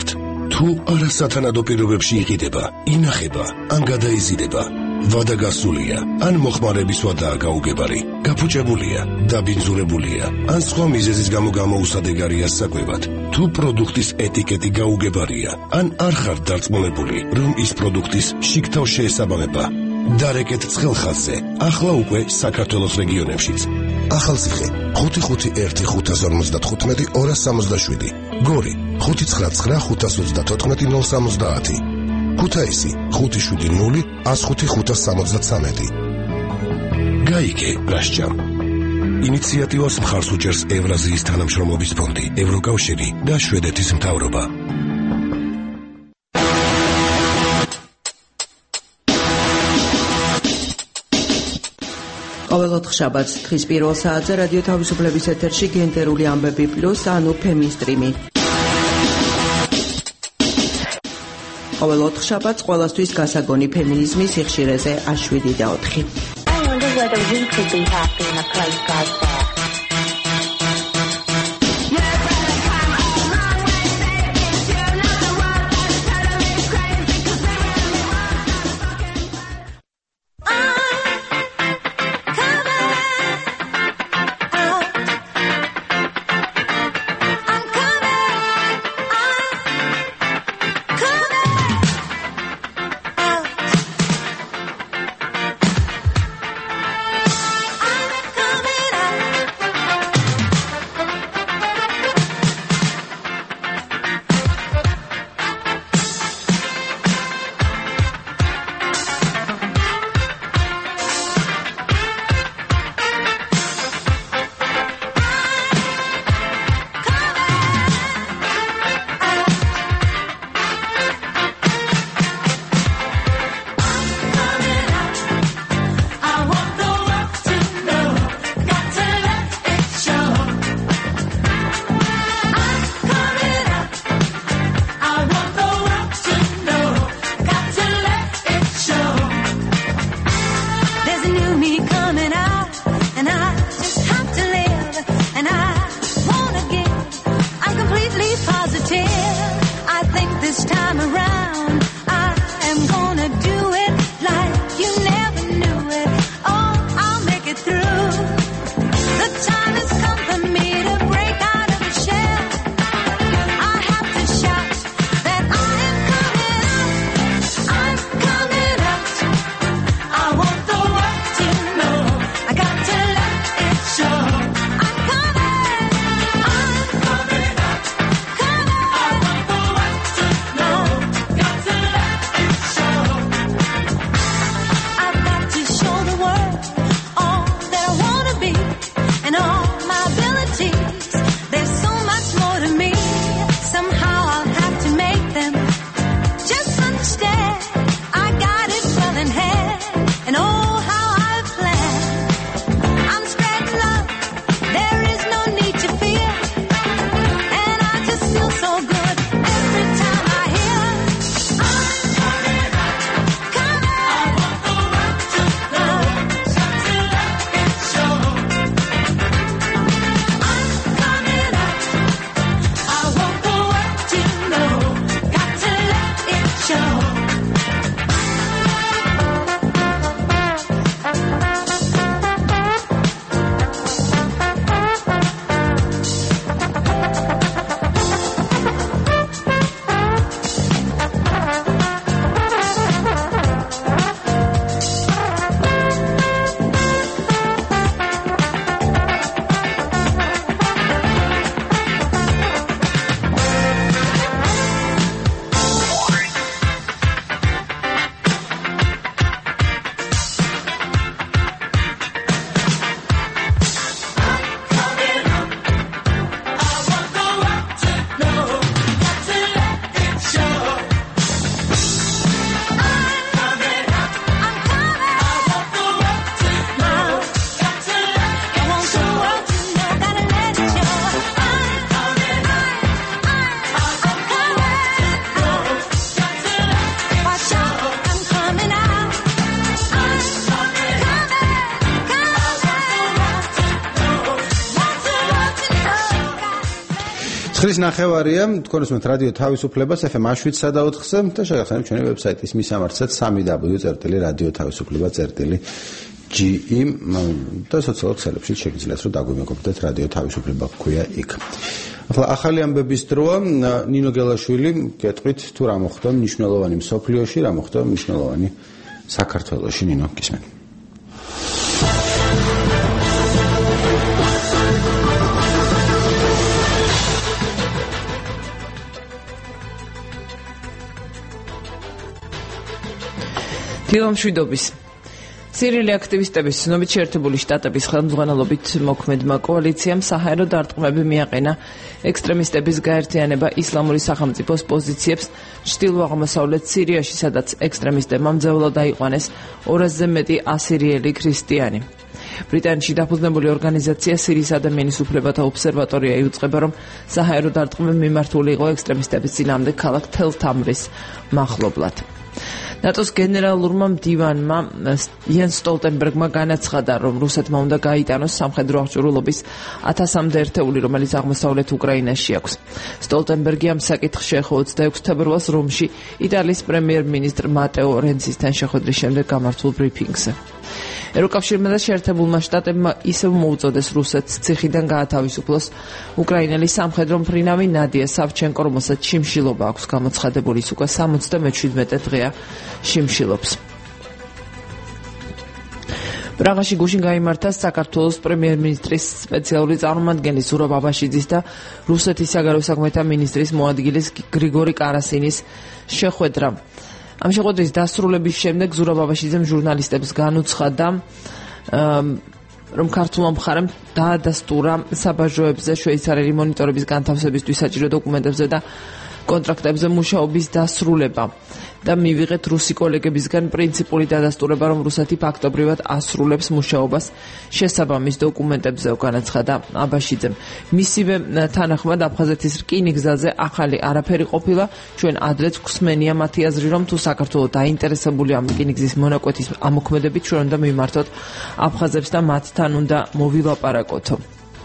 თუ არასათანადო პირობებში იყიდება, ინახება, ან გადაიზიდება, ვადა გასულია, ან მოხმარების ვადაა გაუგებარი, გაფუჭებულია, დაბინძურებულია, ან სხვა მიზეზის გამო გამოუსადეგარია საკვებად. თუ პროდუქტის ეტიკეტი გაუგებარია, ან არ ხართ დარწმუნებული, რომ ის პროდუქტის შიგთავ შეესაბამება, დარეკეთ ცხელხაზზე, ახლა უკვე საქართველოს რეგიონებშიც. ახალციხე ხუთი ხუთი ერთი ხუთას ორმოცდათხუთმეტი ორას სამოცდაშვიდი, გორი ხუთი ცხრა ცხრა ხუთას ოცდათოთხმეტი ნულ სამოცდაათი, ქუთაისი ხუთი შვიდი ნული ას ხუთი ხუთას სამოცდაცამეტი. გაიგე გასჯამ. ინიციატივას მხარს უჭერს ევრაზიის თანამშრომლობის ფონდი, ევროკავშირი და შვედეთის მთავრობა. ყოველ ოთხშაბათს თხის პირველ საათზე რადიო თავისუფლების ეთერში გენდერული ამბები პლუს, ანუ ფემინსტრიმი. ყოველ ოთხშაბათს ყველასთვის გასაგონი ფემინიზმის სიხშირეზე შვიდი და ოთხი. I wonder whether we could be happy in a place like that. ცხრის ნახევარია, თქვენ უსმენთ რადიო თავისუფლებას ეფ ემ შვიდ და ოთხზე და შეგახსენებთ ჩვენი ვებსაიტის მისამართსაც სამი დაბლიუ წერტილი რადიო თავისუფლება წერტილი ჯი ი და სოციალურ ქსელებში შეგიძლიათ რომ დაგვიმეგობრდეთ რადიო თავისუფლება გვქვია იქ. ახლა ახალი ამბების დროა ნინო გელაშვილი გეტყვით თუ რა მოხდა მნიშვნელოვანი მსოფლიოში, რა მოხდა მნიშვნელოვანი საქართველოში. ნინო, გისმენთ. დილამშვიდობის. სირიელი აქტივისტების ცნობით შეერთებული შტატების ხელმძღვანელობით მოქმედმა კოალიციამ საჰაერო დარტყმები მიაყენა ექსტრემისტების გაერთიანება ისლამური სახელმწიფოს პოზიციებს ჩრდილო-აღმოსავლეთ სირიაში, სადაც ექსტრემისტებმა მძევლად დაიყვანეს ორასზე მეტი ასირიელი ქრისტიანი. ბრიტანეთში დაფუძნებული ორგანიზაცია სირიის ადამიანის უფლებათა ობსერვატორია იუწყება, რომ საჰაერო დარტყმები მიმართული იყო ექსტრემისტების წინააღმდეგ ქალაქ თელ-თამრის მახლობლად. ნატოს გენერალურმა მდივანმა იენს სტოლტენბერგმა განაცხადა, რომ რუსეთმა უნდა გაიტანოს სამხედრო აღჭურვილობის ათასამდე ერთეული, რომელიც აღმოსავლეთ უკრაინაში აქვს. სტოლტენბერგი ამ საკითხს შეეხო ოცდაექვსი თებერვალს რომში იტალიის პრემიერ-მინისტრ მატეო რენცისთან შეხვედრის შემდეგ გამართულ ბრიფინგზე. ევროკავშირმა და შეერთებულმა შტატებმა ისევ მოუწოდეს რუსეთს ციხიდან გაათავისუფლოს უკრაინელი სამხედრო მფრინავი ნადია სავჩენკო, რომელსაც შიმშილობა აქვს გამოცხადებული, ის უკვე სამოცდამეშვიდმეტე დღეა შიმშილობს. პრაღაში გუშინ გაიმართა საქართველოს პრემიერ-მინისტრის სპეციალური წარმომადგენლის ზურაბ აბაშიძის და რუსეთის საგარეო საქმეთა მინისტრის მოადგილის გრიგორი კარასინის შეხვედრა. ამ შეხვედრის დასრულების შემდეგ ზურაბ აბაშიძემ ჟურნალისტებს განუცხადა, რომ ქართულმა მხარემ დაადასტურა საბაჟოებზე შვეიცარიელი მონიტორების განთავსებისთვის საჭირო დოკუმენტებზე და კონტრაქტებზე მუშაობის დასრულება და მივიღეთ რუსი კოლეგებისგან პრინციპული დადასტურება, რომ რუსეთი ფაქტობრივად ასრულებს მუშაობას შესაბამის დოკუმენტებზე, განაცხადა აბაშიძემ. მისივე თანახმად აფხაზეთის რკინიგზაზე ახალი არაფერი ყოფილა, ჩვენ ადრეც გვსმენია მათი აზრი, რომ თუ საქართველო დაინტერესებული ამ რკინიგზის მონაკვეთის ამოქმედებით, ჩვენ უნდა მიმართოთ აფხაზებს და მათთან უნდა მოვილაპარაკოთო.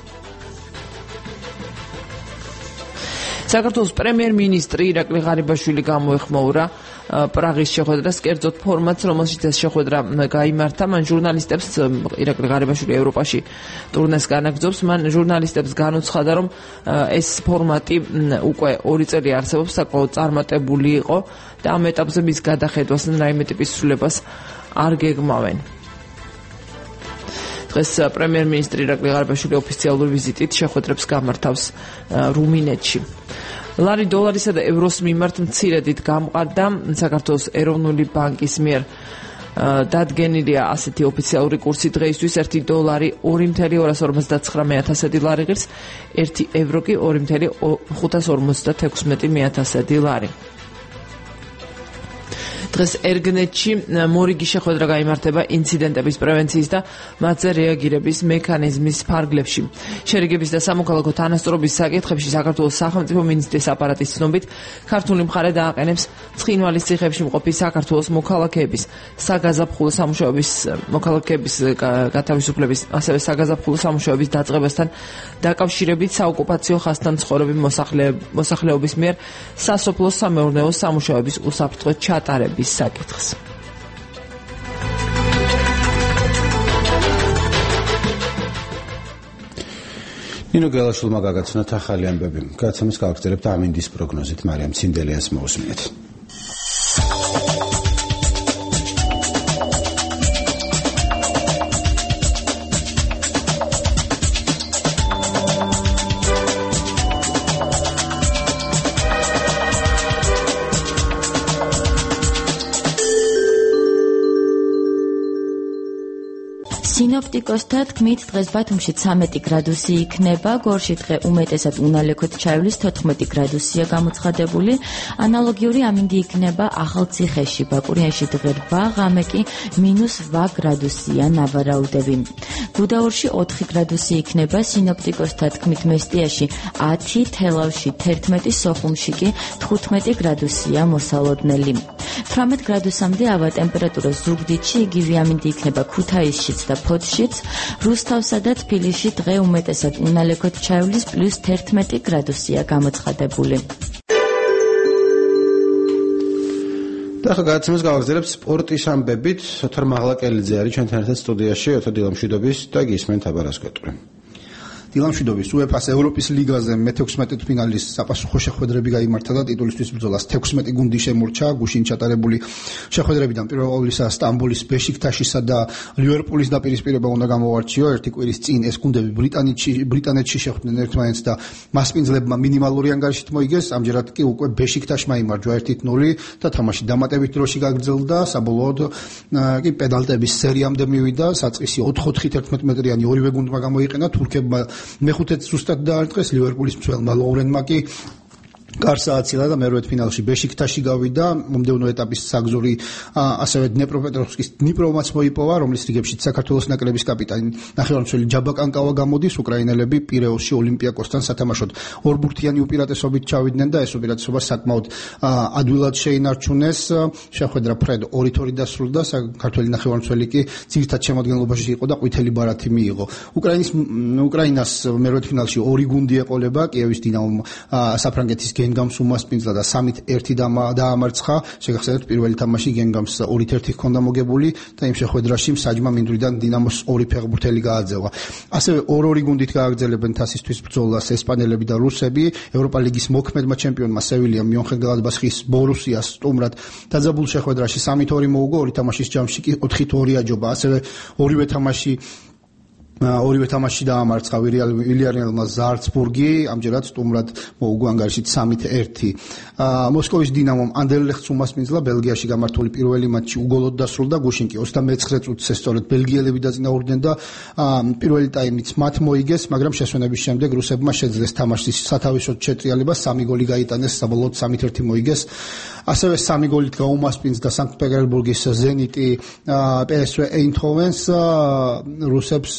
საქართველოს პრემიერ-მინისტრი ირაკლი ღარიბაშვილი გამოეხმაურა პრაღის შეხვედრას, კერძოდ ფორმატს, რომელშიც ეს შეხვედრა გაიმართა. მან ჟურნალისტებს, ირაკლი ღარიბაშვილი ევროპაში ტურნეს განაგრძობს, მან ჟურნალისტებს განუცხადა, რომ ეს ფორმატი უკვე ორი წელი არსებობს, საკმაოდ წარმატებული იყო და ამ ეტაპზე მის გადახედვას ან რაიმე ტიპის ცვლილებას არ გეგმავენ. დღეს პრემიერ-მინისტრი ირაკლი ღარიბაშვილი ოფიციალური ვიზიტით შეხვედრებს გამართავს რუმინეთში. ლარი დოლარისა და ევროს მიმართ მცირედით გამყარდა. საქართველოს ეროვნული ბანკის მიერ დადგენილია ასეთი ოფიციალური კურსი. დღეისთვის ერთი დოლარი ორი ათეული ორმოცდათხრამეტ ათასი ლარი ღირს, ერთი ევრო კი ორი ათეული ხუთასი ორმოცდაექვსმეტ ათასი ლარი. დღეს ერგნეთში მორიგი შეხვედრა გაიმართება ინციდენტების პრევენციის და მათზე რეაგირების მექანიზმის ფარგლებში. შერიგების და სამოქალაქო თანასწორობის საკითხებში საქართველოს სახელმწიფო მინისტრის აპარატის ცნობით, ქართული მხარე დააყენებს ცხინვალის ციხეებში მყოფი საქართველოს მოქალაქეების საგაზაფხულო სამუშაოების მოქალაქეების გათავისუფლების, ასევე საგაზაფხულო სამუშაოების დაწყებასთან დაკავშირებით საოკუპაციო ხაზთან მცხოვრები მოსახლეობის მიერ სასოფლო სამეურნეო სამუშაოების უსაფრთხო ჩატარების საკითხს. ნინო გელაშვილმა გაგაცნოთ ახალი ამბები. გადაცემას გავაგრძელებთ ამინდის პროგნოზით. მარიამ ცინდელიანს მოусმინეთ. სინოპტიკოსთა თქმით, დღეს ბათუმში ცამეტი გრადუსი იქნება, გორში დღე უმეტესად უნალექოთ ჩაივლის თოთხმეტი გრადუსია გამოცხადებული. ანალოგიური ამინდი იქნება ახალციხეში, ბაკურიანში დღე რვა, ღამე კი მინუს რვა გრადუსია ნავარაუდები. გუდაურში ოთხი გრადუსი იქნება, სინოპტიკოსთა თქმით მესტიაში ათი, თელავში თერთმეტი, სოხუმში კი თხუთმეტი გრადუსია მოსალოდნელი. თვრამეტ გრადუსამდე ავა ტემპერატურა ზუგდიდში, იგივე ამინდი იქნება ქუთაისშიც და ფოთშიც, რუსთავსა და თბილისში დღე უმეტესად უნალექოთ ჩაივლის პლუს თერთმეტი გრადუსია გამოცხადებული. და ახლა გადაცემას გავაგრძელებთ სპორტის ამბებით. ოთარ მაღლაკელიძე არის ჩვენთან ერთად სტუდიაში, ოთარ დილამშვიდობის და გისმენთ აბარასკოტური. დილამშვიდობის უეფა-ს ევროპის ლიგაზე მეთექვსმეტე ფინალის საპასუხო შეხვედრები გაიმართა და ტიტულისთვის ბრძოლას თექვსმეტი გუნდი შემორჩა. გუშინ ჩატარებული შეხვედრებიდან პირველ ყოვლისა სტამბოლის ბეშიქტაშისა და ლივერპულის დაპირისპირება უნდა გამოვარჩიო. ერთი კვირის წინ ეს გუნდები ბრიტანეთში ბრიტანეთში შეხვდნენ ერთმანეთს და მასპინძლებმა მინიმალური ანგარიშით მოიგეს. ამჯერად კი უკვე ბეშიქტაშმა იმარჯვა ერთი ნული და თამაში დამატებით დროში გაგრძელდა. საბოლოოდ კი პენალტების სერიამდე მივიდა. საწყისი ოთხ ოთხი თერთმეტ მეტრიანი ორივე გუნდმა გამოიყენა. თურქებმა მეხუთეც ზუსტად დაარტყეს. ლივერპულის მცველმა ლოურენმა კი კარს ააცილა და მერვე ფინალში ბეშიქტაში გავიდა. მომდევნო ეტაპის საგზური ასევე დნეპროპეტროვსკის დნიპრომაც მოიპოვა, რომლის რიგებში საქართველოს ნაკრების კაპიტანი ნახევარმცველი ჯაბა კანკავა გამოდის. უკრაინელები პირეოსში ოლიმპიაკოსთან სათამაშოდ ორბურთიანი უპირატესობით ჩავიდნენ და ეს უპირატესობა საკმაოდ ადვილად შეინარჩუნეს. შეხვედრა ფრედ ორით ორი დასრულდა. საქართველოს ნახევარმცველი კი ძირითად შემადგენლობაში იყო და ყვითელი ბარათი მიიღო. უკრაინის უკრაინას მერვე ფინალში ორი გუნდი ეყოლება. კიევის დინამომ საფრანგეთის გენგამს უმასპინძლა და სამით ერთი დაამარცხა. შეგახსენებთ პირველი თამაში გენგამს ორით ერთი ჰქონდა მოგებული და იმ შეხვედრაში მსაჯმა მინდვრიდან დინამოს ორი ფეხბურთელი გააძევა. ასევე ორ-ორი გუნდით გააგრძელებენ თასისთვის ბრძოლას ესპანელები და რუსები. ევროპა ლიგის მოქმედმა ჩემპიონმა სევილიამ მიონხენგლადბახის ბორუსიას სტუმრად დაძაბულ შეხვედრაში სამით ორი მოუგო. ორი თამაშის ჯამში კი ოთხით ორი აჯობა. ასევე ორივე თამაში ორივე თამაში დაამარცხა ვილიარეალმა ზალცბურგი. ამჯერად სტუმრად მოუგო ანგარიშით სამით ერთი. მოსკოვის დინამომ ანდერლეხტს უმასპინძლა. ბელგიაში გამართული პირველი მატჩი უგოლოდ დასრულდა. გუშინ კი ოცდამეცხრე წუთზე სწორედ ბელგიელები დაწინაურდნენ და პირველი ტაიმიც მათ მოიგეს, მაგრამ შესვენების შემდეგ რუსებმა შეძლეს თამაშის სათავისოდ შეტრიალება. სამი გოლი გაიტანეს, საბოლოოდ სამით ერთი მოიგეს. ასევე სამი გოლით გაუმასპინძლა სანქტ-პეტერბურგის ზენიტი პესვე ეინდჰოვენს. რუსებს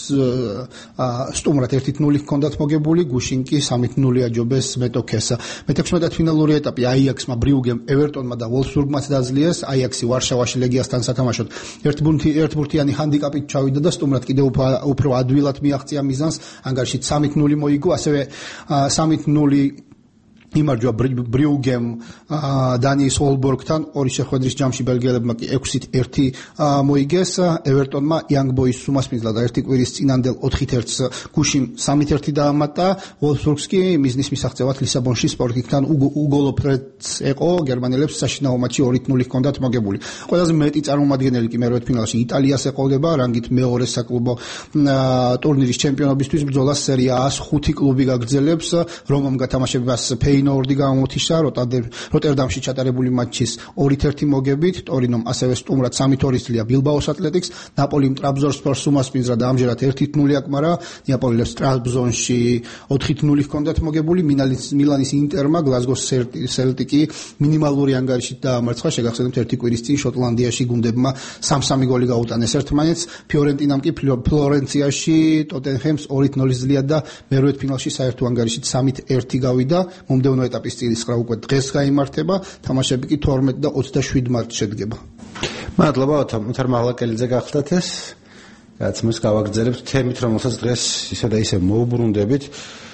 სტუმრად ერთით ნული ჰქონდათ მოგებული. გუშინ კი სამით ნული აჯობეს მეტოქეს. მეთექვსმეტადფინალური ეტაპი აიაქსმა, ბრიუგემ, ევერტონმა და ვოლფსბურგმაც დაძლიეს. აიაქსი ვარშავაში ლეგიასთან სათამაშოდ ერთბურთიანი ჰანდიკაპით ჩავიდა და სტუმრად კიდევ უფრო ადვილად მიაღწია მიზანს. ანგარიშით სამით ნული მოიგო. ასევე სამით ნული იმარჯვა ბრიუგემ დანიის ოლბორგთან. ორი შეხვედრის ჯამში ბელგიელებმა კი ექვსით ერთი მოიგეს. ევერტონმა იანგ ბოისს უმასპინძლა და ერთი კვირის წინანდელ ოთხით ერთს გუშინ სამით ერთი დაამატა. ვოლფსბურგს კი მიზნის მისაღწევად ლისაბონში სპორტიკთან უგოლო ფრედს ეყო. გერმანელებს საშინაო მატჩი ორით ნული ჰქონდათ მოგებული. ყველაზე მეტი წარმომადგენელი კი მერვე ფინალში იტალიას ეყოლება. რანგით მეორე საკლუბო ტურნირის ჩემპიონობისთვის ბრძოლას სერია A-ს ხუთი კლუბი გაგრძელებს. რომამ გათამაშებას ნორდი გამომოთიშა. როტერდამში ჩატარებული მატჩის ორით ერთი მოგებით. ტორინომ ასევე სტუმრად სამით ორი სძლია ბილბაოს ატლეტიკს. ნაპოლიმ ტრაბზონსპორს უმასპინძლა და ამჯერად ერთით ნული აკმარა. ნაპოლიმს ტრაბზონში ოთხით ნული ჰქონდათ მოგებული. მილანის ინტერმა გლაზგოს სელტიკი მინიმალური ანგარიშით დაამარცხა. შეგახსენებთ ერთი კვირის წინ შოტლანდიაში გუნდებმა სამ-სამი გოლი გაუტანეს ერთმანეთს. ფიორენტინამ კი ფლორენციაში ტოტენჰემს ორით ნული სძლია და მერვე ფინალში საერთო ანგარიშით სამით ერთი გავიდა. მომდევნო ეტაპის წილისყრა უკვე დღეს გაიმართება. თამაშები კი თორმეტ და ოცდაშვიდ მარტს შედგება. მადლობა ოთარ მაღლაკელიძე გახლდათ ეს. გადაცემას გავაგრძელებთ თემით, რომელსაც დღეს ისე და ისე მოუბრუნდებით.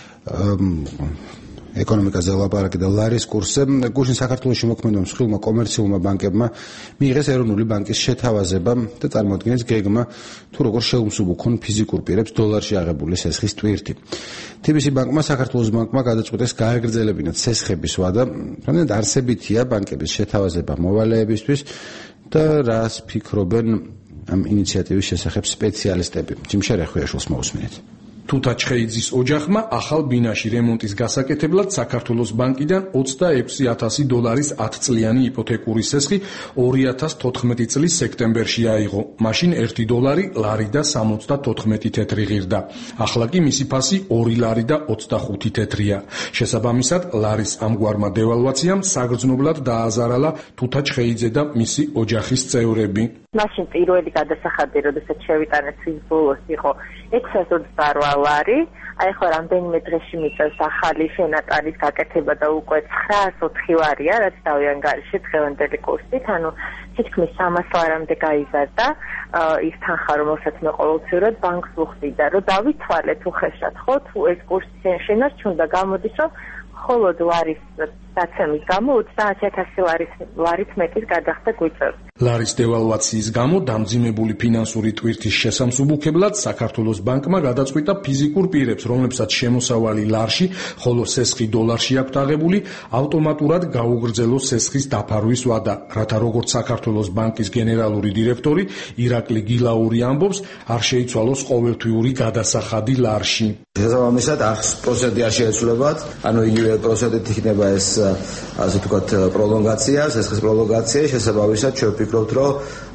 ეკონომიკაზე ლაპარაკი და ლარის კურსზე. გუშინ საქართველოში მოქმედმა მსხვილმა კომერციულმა ბანკებმა მიიღეს ეროვნული ბანკის შეთავაზება და წარმოადგენს გეგმა თუ როგორ შეუმსუბუქონ ფიზიკურ პირებს დოლარში აღებული სესხის ტვირთი. თი ბი სი ბანკმა საქართველოს ბანკმა გადაწყვიტეს გაეგრძელებინათ სესხების ვადა. რამდენად არსებითია ბანკების შეთავაზება მოვალეებისთვის და რას ფიქრობენ ამ ინიციატივის შესახებ სპეციალისტები. ჯიმშარ ახუიაშვილს მოусმინეთ. თუთა ჩხეიძის ოჯახმა ახალ ბინაში რემონტის გასაკეთებლად საქართველოს ბანკიდან ოცდაექვსი ათასი დოლარის ათწლიანი იპოთეკური სესხი ორი ათას თოთხმეტი წლის სექტემბერში აიღო. მაშინ ერთი დოლარი ლარი და სამოცდათოთხმეტი თეთრი ღირდა. ახლა კი მისი ფასი ორი ლარი და ოცდახუთი თეთრია. შესაბამისად, ლარის ამგვარმა დევალვაციამ საგრძნობლად დააზარალა თუთა ჩხეიძე და მისი ოჯახის წევრები. მაშინ პირველი გადასახადი, როდესაც შევიტანეთ წლის ბოლოს, იყო ექვსას ოცდაორ ლარი. აი ხო რამდენიმე დღეში მიწევს ახალი შენატარის გაკეთება და უკვე ცხრაას ოთხი ლარია, რაც დავიანგარიში დღევანდელი კურსით, ანუ თითქმის სამას ლარამდე გაიზარდა. ის თანხა, რომელსაც მე ყოველწლიურად ბანკს ვუხდი და რომ დავითვალეთ უხეშად, ხო, თუ ეს კურსი შენარჩუნდა, გამოდის, რომ მხოლოდ ლარის დაცემის გამო ოცდაათი ათასი ლარის ლარით მეტის გადახდა გვიწევს. ლარის დევალვაციის გამო დამძიმებული ფინანსური ტვირთის შესამსუბუქებლად საქართველოს ბანკმა გადაწყვიტა ფიზიკურ პირებს, რომლებსაც შემოსავალი ლარში, ხოლო სესხი დოლარში აქვთ აღებული, ავტომატურად გაუგრძელოს სესხის დაფარვის ვადა, რათა როგორც საქართველოს ბანკის გენერალური დირექტორი ირაკლი გილაური ამბობს, არ შეიცვალოს ყოველთვიური გადასახადი ლარში. შესაბამისად, ახს პროცენტი არ შეეცვლებათ, ანუ იგივე პროცენტით იქნება ეს ასე ვთქვათ პროლონგაცია, სესხის პროლონგაცია, შესაბამისად ჩვენ ვფიქრობთ, რომ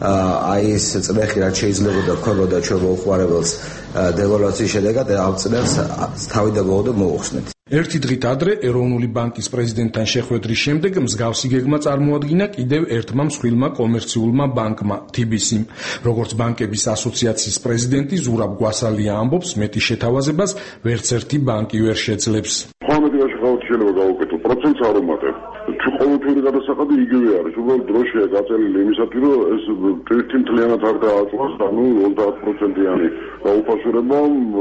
აი ეს წნეხი რაც შეიძლება გქონოდა ჩვენ მოუხმარებელს დევალვაციის შედეგად ამ წნეხს თავი და ბოლო მოუხსნეთ. ერთი დღით ადრე ეროვნული ბანკის პრეზიდენტთან შეხვედრის შემდეგ მსგავსი გეგმა წარმოადგინა კიდევ ერთმა მსხვილმა კომერციულმა ბანკმა თი ბი სი-მ. როგორც ბანკების ასოციაციის პრეზიდენტი ზურაბ გვასალია ამბობს, მეტი შეთავაზებას ვერც ერთი ბანკი ვერ შეძლებს. ხომედიაში ხავთ შეიძლება გავუკეთო პროცენტს არ უმატებ. თუ ყოველთვიური გადასახადი იგივე არის, უბრალოდ დროშია გაწელილი იმისათვის, რომ ეს ერთი მთლიანად არ დააწყვას, ანუ ოცდაათ პროცენტიანი გაუფასურება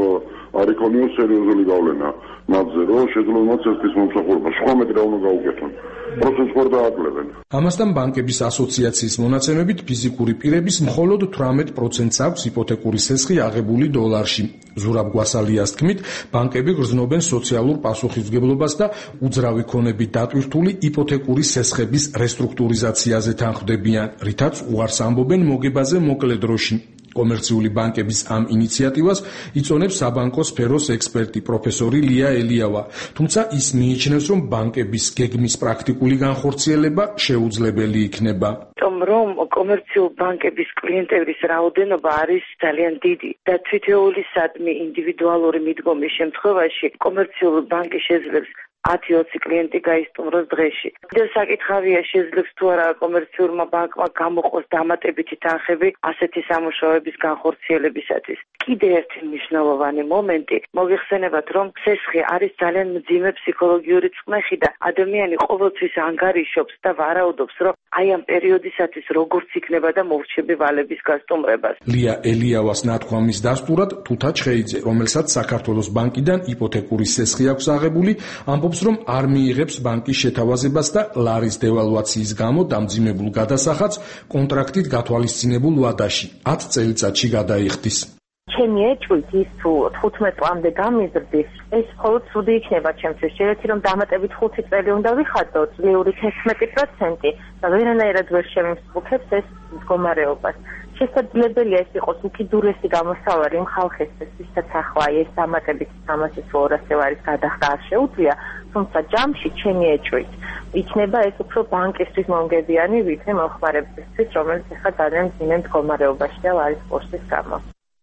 არ იქონიოს სერიოზული გავლენა მათზე, რომ შეძლონ მათ სესხის მომსახურება. სხვა მეტი რა უნდა გაუკეთონ. პროცენტს ხარ დააკლებენ. ამასთან ბანკების ასოციაციის მონაცემებით ფიზიკური პირების მხოლოდ თვრამეტ პროცენტს აქვს იპოთეკური სესხი აღებული დოლარში. ზურაბ გვასალიას თქმით, ბანკები გრძნობენ სოციალურ პასუხისმგებლობას და უძრავი ქონებით დატვირთული იპოთეკური სესხების რესტრუქტურიზაციაზე თანხმდებიან, რითაც უარს ამბობენ მოგებაზე მოკლე დროში. კომერციული ბანკების ამ ინიციატივას იწონებს საბანკო სფეროს ექსპერტი პროფესორი ლია ელიავა, თუმცა ის მიიჩნევს, რომ ბანკების გეგმის პრაქტიკული განხორციელება შეუძლებელი იქნება. რომ კომერციულ ბანკების კლიენტების რაოდენობა არის ძალიან დიდი და თითოეულისადმი ინდივიდუალური მიდგომის შემთხვევაში კომერციული ბანკი შეძლებს ათი ოცი კლიენტი გაისტუმროს დღეში. კიდევ საკითხავია, შეძლებს თუ არა კომერციულმა ბანკმა გამოყოს დამატებითი თანხები ასეთი სამუშაოების განხორციელებისათვის. კიდევ ერთი მნიშვნელოვანი მომენტი, მოგეხსენებათ, რომ სესხი არის ძალიან მძიმე ფსიქოლოგიური წნეხი და ადამიანი ყოველთვის ანგარიშობს და ვარაუდობს, რომ აი ამ პერიოდისათვის როგორც იქნება და მოვრჩები ვალების გასტუმრებას. ლია ელიავას ნათქვამის დასტურად თუთა ჩხეიძე, რომელსაც საქართველოს ბანკიდან იპოთეკური სესხი აქვს აღებული, ამბობს, რომ არ მიიღებს ბანკის შეთავაზებას და ლარის დევალვაციის გამო დამძიმებულ გადასახადს კონტრაქტით გათვალისწინებულ ვადაში ათ წელიწადში გადაიხდის. ჩემი ეჭვით ის თუ თხუთმეტ წლამდე გამიზრდის, ეს მხოლოდ ცუდი იქნება ჩემთვის. შეიძლება რომ დამატებით ხუთი წელი უნდა ვიხადოთ, ლიური თერთმეტი პროცენტი და ვერანაირად ვერ შემიმსუბუქებს ეს მდგომარეობას. შესაძლებელია ეს იყოს უკიდურესი გამოსავალი იმ ხალხისთვის, ვისაც ახლა ეს დამატებით სამასი ორასი ლარის გადახდა არ შეუძლია, თუმცა ჯამში ჩემი ეჭვით იქნება ეს უფრო ბანკისთვის მომგებიანი, ვიდრე მომხმარებისთვის, რომელიც ახლა ძალიან მძიმე მდგომარეობაშია ლარის კურსის გამო.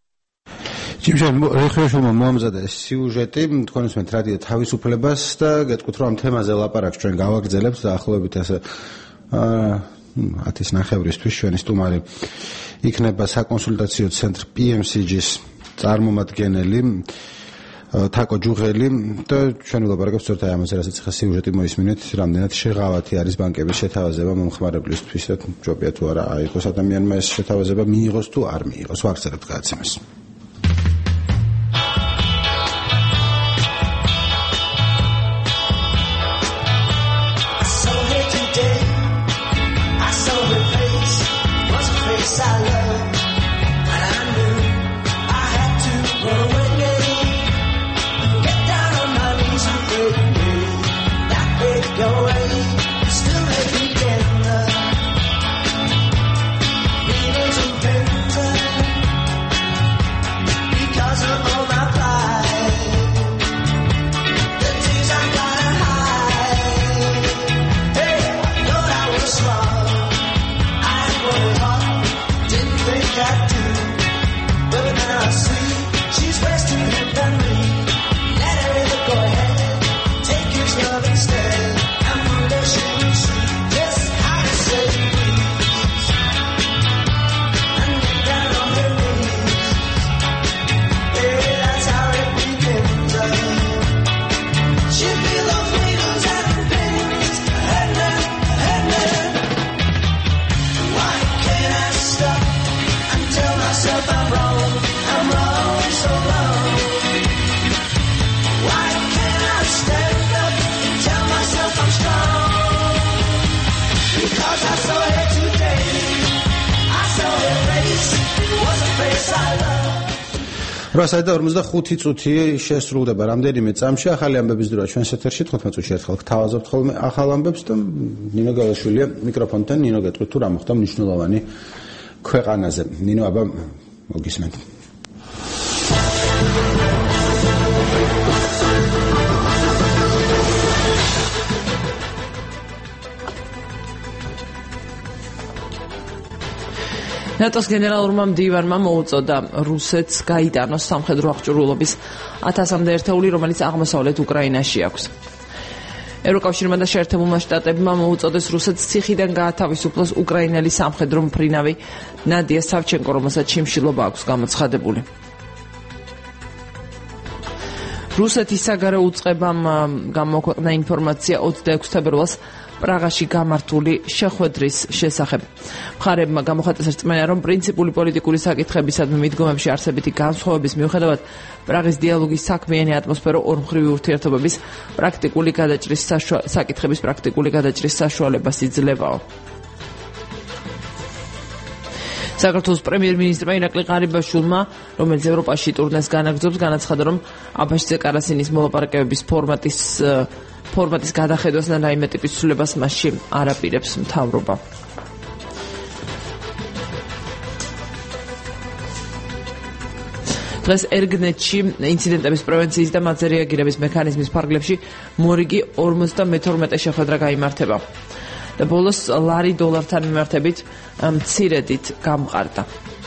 ჯიმშენ რეხეშულმა მოამზადა ეს სიუჟეტი, თქვენისმენთ რადიო თავისუფლებას და გეტყვით, რომ ამ თემაზე ლაპარაკს ჩვენ გავაგრძელებთ და ახლობით ასე ათის ნახევრისთვის ჩვენი სტუმარი იქნება საკონსულტაციო ცენტრ პი ემ სი ჯის წარმომადგენელი თაკო ჯუღელი და ჩვენ ვილაპარაკებთ სწორედ აი ამაზე, რასაც ახლა სიუჟეტი მოისმინეთ, რამდენად შეღავათი არის ბანკების შეთავაზება მომხმარებლისთვის და ჯობია თუ არა აიღოს ადამიანმა ეს შეთავაზება, მიიღოს თუ არ მიიღოს. ვაგრძელებთ გადაცემას. myself I'm wrong, I'm wrong, so wrong. Why can't I stand up and tell myself I'm strong? Because I saw her today, I saw her face, it was a face I loved. რასაი და ორმოცდახუთი წუთი შესრულდება რამდენიმე წამში ახალი ამბების დროა ჩვენს ეთერში თხუთმეტ წუთში ერთხელ გთავაზობთ ხოლმე ახალ ამბებს და ნინო გალაშვილია მიკროფონთან. ნინო, გეტყვით თუ რა მოხდა მნიშვნელოვანი ქვეყანაზე. ნინო, აბა მოგისმენთ. ნატოს გენერალურმა მდივანმა მოუწოდა რუსეთს გაიტანოს სამხედრო აღჭურვილობის ათასამდე ერთეული, რომელიც აღმოსავლეთ უკრაინაში აქვს. ევროკავშირმა და შეერთებულმა შტატებმა მოუწოდეს რუსეთს ციხიდან გაათავისუფლოს უკრაინელი სამხედრო მფრინავი ნადია სავჩენკო, რომელსაც შიმშილობა აქვს გამოცხადებული. რუსეთის საგარეო უწყებამ გამოქვეყნა ინფორმაცია ოცდაექვსი თებერვალს პრაღაში გამართული შეხვედრის შესახებ. მხარეებმა გამოხატეს რწმენა, რომ პრინციპული პოლიტიკური საკითხებისადმი მიდგომებში არსებითი განსხვავების მიუხედავად პრაღის დიალოგის საქმიანი ატმოსფერო ორმხრივი ურთიერთობების პრაქტიკული გადაჭრის საკითხების პრაქტიკული გადაჭრის საშუალებას იძლევაო. საქართველოს პრემიერ-მინისტრმა ირაკლი ყარიბაშვილმა, რომელიც ევროპაში ტურნეს განაგრძობს, განაცხადა, რომ აბაშიძე კარასინის მოლაპარაკებების ფორმატის ფორმატის გადახედვას და რაიმე ტიპის ცვლილებას მასში არ აპირებს მთავრობა. დღეს ერგნეტში ინციდენტების პრევენციის და მათზე რეაგირების მექანიზმის ფარგლებში მორიგი ორმოცდამეთორმეტე შეხვედრა გაიმართება და ბოლოს ლარი დოლართან მიმართებით მცირედით გამყარდა.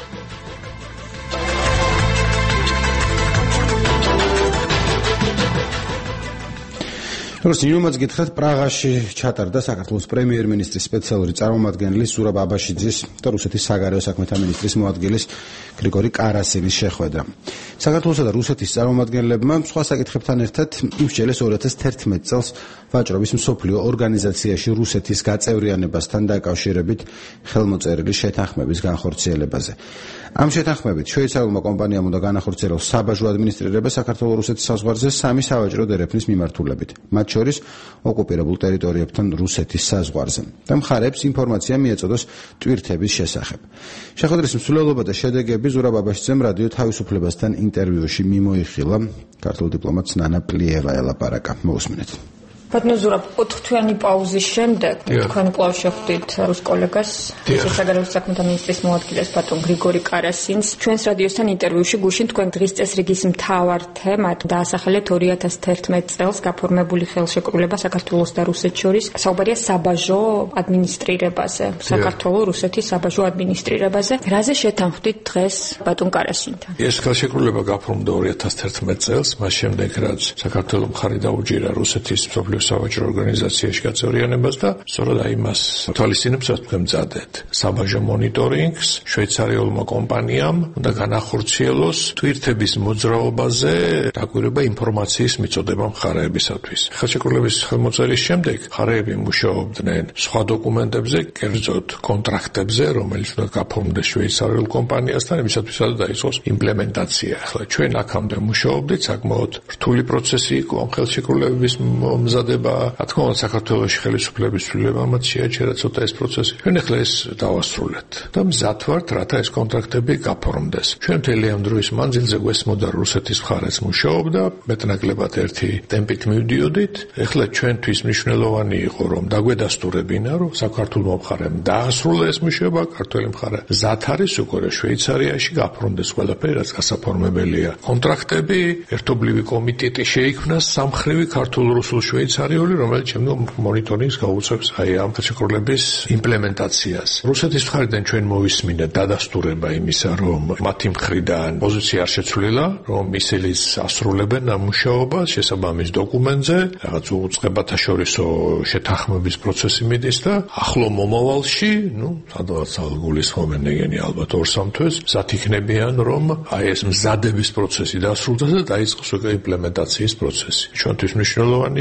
როგორც ნინომაც გითხრათ, პრაღაში ჩატარდა საქართველოს პრემიერ-მინისტრის სპეციალური წარმომადგენლის ზურაბ აბაშიძის და რუსეთის საგარეო საქმეთა მინისტრის მოადგილის გრიგორი კარასინის შეხვედრა. საქართველოსა და რუსეთის წარმომადგენლებმა სხვა საკითხებთან ერთად იმსჯელეს ორი ათას თერთმეტ წელს ვაჭრობის მსოფლიო ორგანიზაციაში რუსეთის გაწევრიანებასთან დაკავშირებით ხელმოწერილი შეთანხმების განხორციელებაზე. ამ შეთანხმებით შვეიცარიულმა კომპანიამ უნდა განახორციელოს საბაჟო ადმინისტრირება საქართველოს-რუსეთის საზღვარზე სამი სავაჭრო დერეფნის მიმართულებით, მათ შორის ოკუპირებულ ტერიტორიებთან რუსეთის საზღვარზე. და მხარეებს ინფორმაცია მიეწოდოს ტვირთების შესახებ. შეხვედრის მსვლელობა და შედეგები ზურაბ აბაშიძემ რადიო თავისუფლებასთან ინტერვიუში მიმოიხილა. ქართულ დიპლომატს ნანა პლიევა ელაპარაკა. მოусმინეთ. ბატონო ზურაბ, ოთხთვიანი პაუზის შემდეგ თქვენ კვლავ შეხვდით რუს კოლეგას, საგარეო საქმეთა მინისტრის მოადგილეს ბატონ გრიგორი კარასინს. ჩვენს რადიოსთან ინტერვიუში გუშინ თქვენ დღის წესრიგის მთავარ თემად დაასახელეთ ორი ათას თერთმეტ წელს გაფორმებული ხელშეკრულება საქართველოს და რუსეთს შორის. საუბარია საბაჟო ადმინისტრირებაზე, საქართველოს-რუსეთის საბაჟო ადმინისტრირებაზე. რაზე შეთანხმდით დღეს ბატონ კარასინთან? ეს ხელშეკრულება გაფორმდა ორი ათას თერთმეტ წელს, მას შემდეგ რაც საქართველოს მხარი დაუჯერა რუსეთის მსოფლიო სავაჭრო ორგანიზაციაში გაწევრიანებას და სწორედ აი მას თვალისწინებს რაც თქვენ მზადეთ. საბაჟო მონიტორინგს შვეიცარიულმა კომპანიამ უნდა განახორციელოს ტვირთების მოძრაობაზე დაკვირვება ინფორმაციის მიწოდება მხარეებისათვის. ხელშეკრულების ხელმოწერის შემდეგ მხარეები მუშაობდნენ სხვა დოკუმენტებზე, კერძოდ კონტრაქტებზე, რომელიც უნდა გაფორმდეს შვეიცარიულ კომპანიასთან, იმისათვის რომ დაიწყოს იმპლემენტაცია. ახლა ჩვენ აქამდე მუშაობდით, საკმაოდ რთული პროცესი იყო ამ ხელშეკრულების მომზადება. რა თქმა უნდა, საქართველოს ხელისუფლების ცვლილებამაც შეაჩერა ცოტა ეს პროცესი. ჩვენ ახლა ეს დავასრულეთ და მზად ვართ, რათა ეს კონტრაქტები გაფორმდეს. ჩვენ მთელი ამ დროის მანძილზე გვესმოდა რუსეთის მხარეს მუშაობდა, მეტნაკლებად ერთი ტემპით მივდიოდით. ახლა ჩვენთვის მნიშვნელოვანი იყო, რომ დაგვედასტურებინა, რომ საქართველოს მხარემ დაასრულა ეს მუშაობა, ქართველი მხარე მზად არის უკვე შვეიცარიაში გაფორმდეს ყველაფერი, რაც გასაფორმებელია. კონტრაქტები, ერთობლივი კომიტეტი შეიქმნა სამხრივი ქართულ-რუსულ შვეიცარიული, რომელიც შემდგომ მონიტორინგს გაუწევს აი ამ ხელშეკრულების იმპლემენტაციას. რუსეთის მხრიდან ჩვენ მოვისმინეთ დადასტურება იმისა, რომ მათი მხრიდან პოზიცია არ შეცვლილა, რომ ისინი ასრულებენ ამ მუშაობას შესაბამის დოკუმენტზე, რაღაც უწყებათა შორისო შეთანხმების პროცესი მიდის და ახლო მომავალში, ну, სადღაც გულისხმობენ ეგენი ალბათ ორ-სამ თვეს, მზად იქნებიან, რომ აი ეს მზადების პროცესი დასრულდეს და დაიწყოს უკვე იმპლემენტაციის პროცესი. ჩვენთვის მნიშვნელოვანი იყო ამის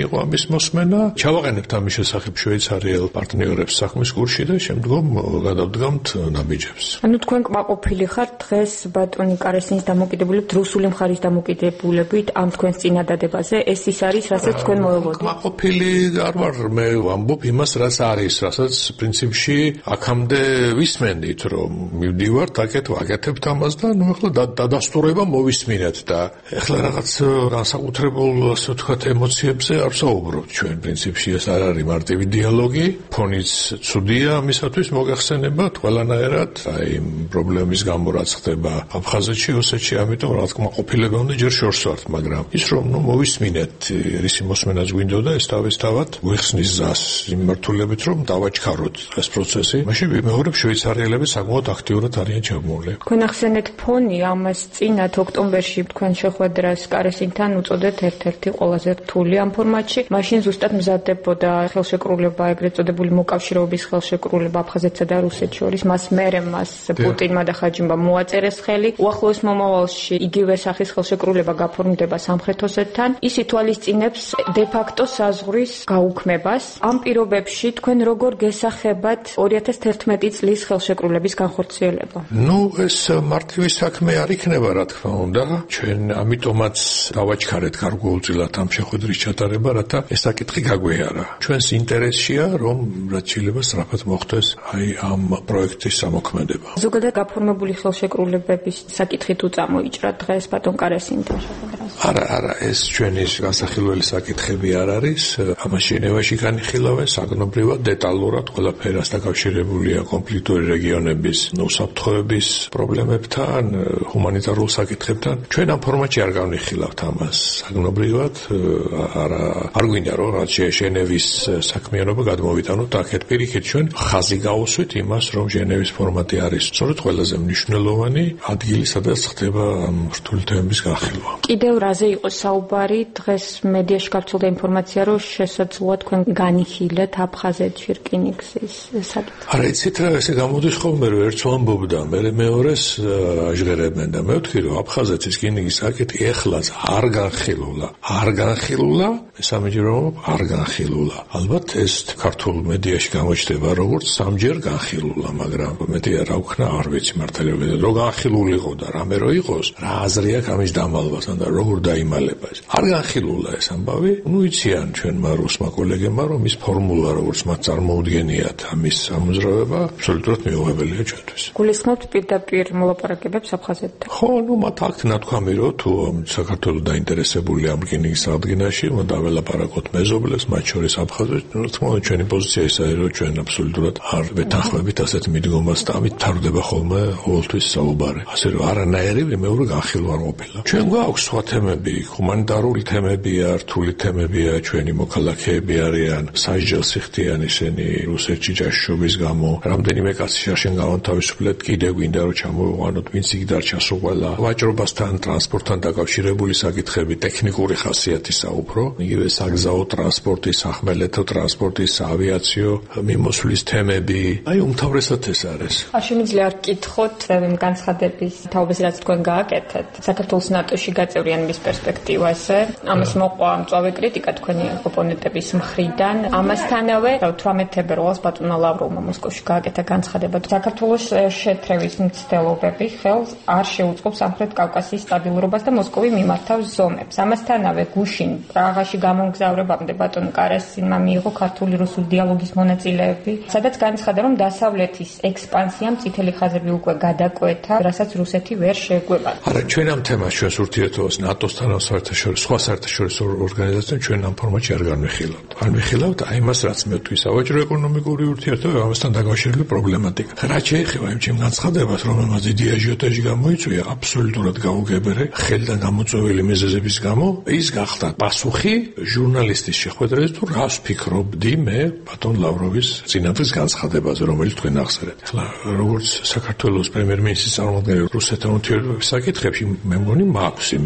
არის მოსმენა. ჩავაყენებთ ამის შესახებ შვეიცარიელ პარტნიორებს საქმის კურსში და შემდგომ გადავდგამთ ნაბიჯებს. ანუ თქვენ კმაყოფილი ხართ დღეს ბატონი კარესინის დამოკიდებულებით რუსული მხარის დამოკიდებულებით ამ თქვენს წინადადებაზე? ეს ის არის, რასაც თქვენ მოელოდეთ? კმაყოფილი არ ვარ, მე ვამბობ იმას, რაც არის, რასაც პრინციპში აქამდე ვისმენდით, რომ მივდივართ, აკეთ ვაკეთებთ ამას და ნუ ახლა დადასტურება მოვისმინეთ და ახლა რაღაც განსაკუთრებულ, ასე ვთქვათ, ემოციებზე არ ვსაუბრობთ ჩვენ. პრინციპში ეს არ არის მარტივი დიალოგი, ფონიც ცუდია ამისათვის მოგახსენებათ ყველანაირად, აი იმ პრობლემის გამო რაც ხდება აფხაზეთში, ოსეთში, ამიტომ რა თქმა ყოფილება უნდა ჯერ შორს ვართ, მაგრამ ის რომ ნუ მოვისმინეთ, რისი მოსმენაც გვინდოდა, ეს თავისთავად გვიხსნის ზას იმ მართულებით, რომ დავაჩქაროთ ეს პროცესი. მაშინ ვიმეორებ შვეიცარიელები საკმაოდ აქტიურად არიან ჩაბმული. თქვენ ახსენეთ ფონი, ამას წინათ ოქტომბერში თქვენ შეხვედრას კარესინთან უწოდეთ ერთ-ერთი ყველაზე რთული ამ ფორმატში. მაშინ ზუსტად მზადდებოდა ხელშეკრულება, ეგრეთ წოდებული მოკავშირეობის ხელშეკრულება აფხაზეთსა და რუსეთს შორის. მას მერე მას პუტინმა და ხაჯიმბამ მოაწერეს ხელი. უახლოეს მომავალში იგივე სახის ხელშეკრულება გაფორმდება სამხრეთ ოსეთთან. ის ითვალისწინებს დე-ფაქტო საზღვრის გაუქმებას. ამ პირობებში თქვენ როგორ გესახებათ ორი ათას თერთმეტი წლის ხელშეკრულების განხორციელება? ნუ ეს მარტივი საქმე არ იქნება, რა თქმა უნდა. ჩვენ ამიტომაც დავაჩქარეთ გარკვეულწილად ამ შეხვედრის ჩატარება, რათა ეს საკითხი გაგვეარა. ჩვენს ინტერესშია, რომ რაც შეიძლება სწრაფად მოხდეს აი ამ პროექტის სამოქმედება. ზოგადად გაფორმებული ხელშეკრულებების საკითხი თუ წამოიჭრა დღეს ბატონ კარესინთან შეხვედრას? არა, არა, ეს ჩვენი გასახილველი საკითხები არ არის. ამას ჟენევაში განიხილავენ საგნობრივად, დეტალურად, ყველაფერას დაკავშირებულია კონფლიქტური რეგიონების უსაფრთხოების პრობლემებთან, ჰუმანიტარულ საკითხებთან. ჩვენ ამ ფორმატში არ განვიხილავთ ამას საგნობრივად, არა, არ გვინდა რომ რაც ჟენევის საქმიანობა გადმოვიტანოთ აქეთ პირიქით, ჩვენ ხაზი გავუსვით იმას, რომ ჟენევის ფორმატი არის სწორედ ყველაზე მნიშვნელოვანი ადგილი, სადაც ხდება ამ რთული თემების განხილვა. კიდევ რაზე იყო საუბარი? დღეს მედიაში გავრცელდა ინფორმაცია, რომ შესაძლოა თქვენ განიხილეთ აფხაზეთში რკინიგზის საკითხი. არა, იცით რა, ესე გამოდის ხოლმე, რომ ერთს ვამბობდა, მე მეორეს აჟღერებენ და მე ვთქვი, რომ აფხაზეთის რკინიგზის საკითხი ეხლაც არ განხილულა. არ განხილულა, მესამეჯერ არ განხილულა. ალბათ ეს ქართულ მედიაში გამოჩნდება როგორც სამჯერ განხილულა, მაგრამ მეტი რა ვქნა, არ ვიცი მართალია, რომ განხილულიყო და რამე რო იყოს, რა აზრი აქვს ამის დამალვასთან და როგორ დაიმალება ეს. არ განხილულა ეს ამბავი. ნუ იციან ჩვენმა რუსმა კოლეგებმა, რომ ის ფორმულა, როგორც მათ წარმოუდგენიათ, ამის ამოძრავება აბსოლუტურად მიუღებელია ჩვენთვის. გულისხმობთ პირდაპირ მოლაპარაკებებს აფხაზეთთან? ხო, ნუ მათ აქ ნათქვამი რომ თუ საქართველოს დაინტერესებული ამ რკინიგზის აღდგენაში, უნდა დაველაპარაკოთ მეზობლებს, მათ შორის აფხაზეთს. რა თქმა უნდა, ჩვენი პოზიცია ის არის, რომ ჩვენ აბსოლუტურად არ ვეთანხმებით ასეთ მიდგომას და ამით თარდება ხოლმე ყოველთვის საუბარი. ასე რომ არანაირი მეორე განხილვა არ ყოფილა. ჩვენ გვაქვს სხვა თემები, ჰუმანიტარული თემებია, რთული თემებია, ჩვენი მოქალაქეები არიან სასჯელს იხდიან ისინი რუსეთში ჯაშუშობის გამო. რამდენიმე კაცი შარშენ გავანთავისუფლეთ, კიდე გვინდა რომ ჩამოვიყვანოთ, ვინც იქ დარჩა სულ ყველა. ვაჭრობასთან, ტრანსპორტთან დაკავშირებული საკითხები, ტექნიკური ხასიათის საუბრო, იგივე საგზაო ტრანსპორტის, სახმელეთო ტრანსპორტის, ავიაციო მიმოსვლის თემები. აი უმთავრესად ეს არის. არ შემიძლია არ გკითხოთ იმ განცხადების თაობას, რაც თქვენ გააკეთეთ საქართველოს ნატოში გაწევრიანების პერსპექტივაზე. ამას მოყვა მწვავე კრიტიკა თქვენი ოპონენტების მხრიდან. ამასთანავე თვრამეტ თებერვალს ბატონმა ლავროვმა მოსკოვში გააკეთა განცხადება, საქართველოს შეთრევის მცდელობები ხელს არ შეუწყობს სამხრეთ კავკასიის სტაბილურობას და მოსკოვი მიმართავს ზომებს. ამასთანავე გუშინ პრაღაში გამომგზავრებამდე ბატონ კარესინმა მიიღო ქართული რუსული დიალოგის მონაწილეები, სადაც განცხადა, რომ დასავლეთის ექსპანსიამ წითელი ხაზები უკვე გადაკვეთა, რასაც რუსეთი ვერ შეგვება. არა, ჩვენ ამ თემას ჩვენს ურთიერთობას ნატოსთან, საერთაშორისო სხვა საერთაშორისო ორგანიზაციებთან ჩვენ ამ ფორმატში არ განვიხილავთ. განვიხილავთ აი მას, რაც მე ვთქვი, სავაჭრო ეკონომიკური ურთიერთობა, ამასთან დაკავშირებული პრობლემატიკა. რაც შეეხება იმ ჩემ განცხადებას, რომელმაც დიდი აჟიოტაჟი გამოიწვია, აბსოლუტურად გაუგებარი, ხელიდან გამოწვეული მიზეზების გამო, ის გახდა პასუხი ჟურნალისტის შეხვედრაზე, თუ რას ვფიქრობდი მე ბატონ ლავროვის წინადღის განცხადებაზე, რომელიც თქვენ ახსენეთ. ახლა როგორც საქართველოს პრემიერ-მინისტრის წარმომადგენელი რუსეთთან ურთიერთობების საკითხებში, მე მგონი მაქვს იმის უფლება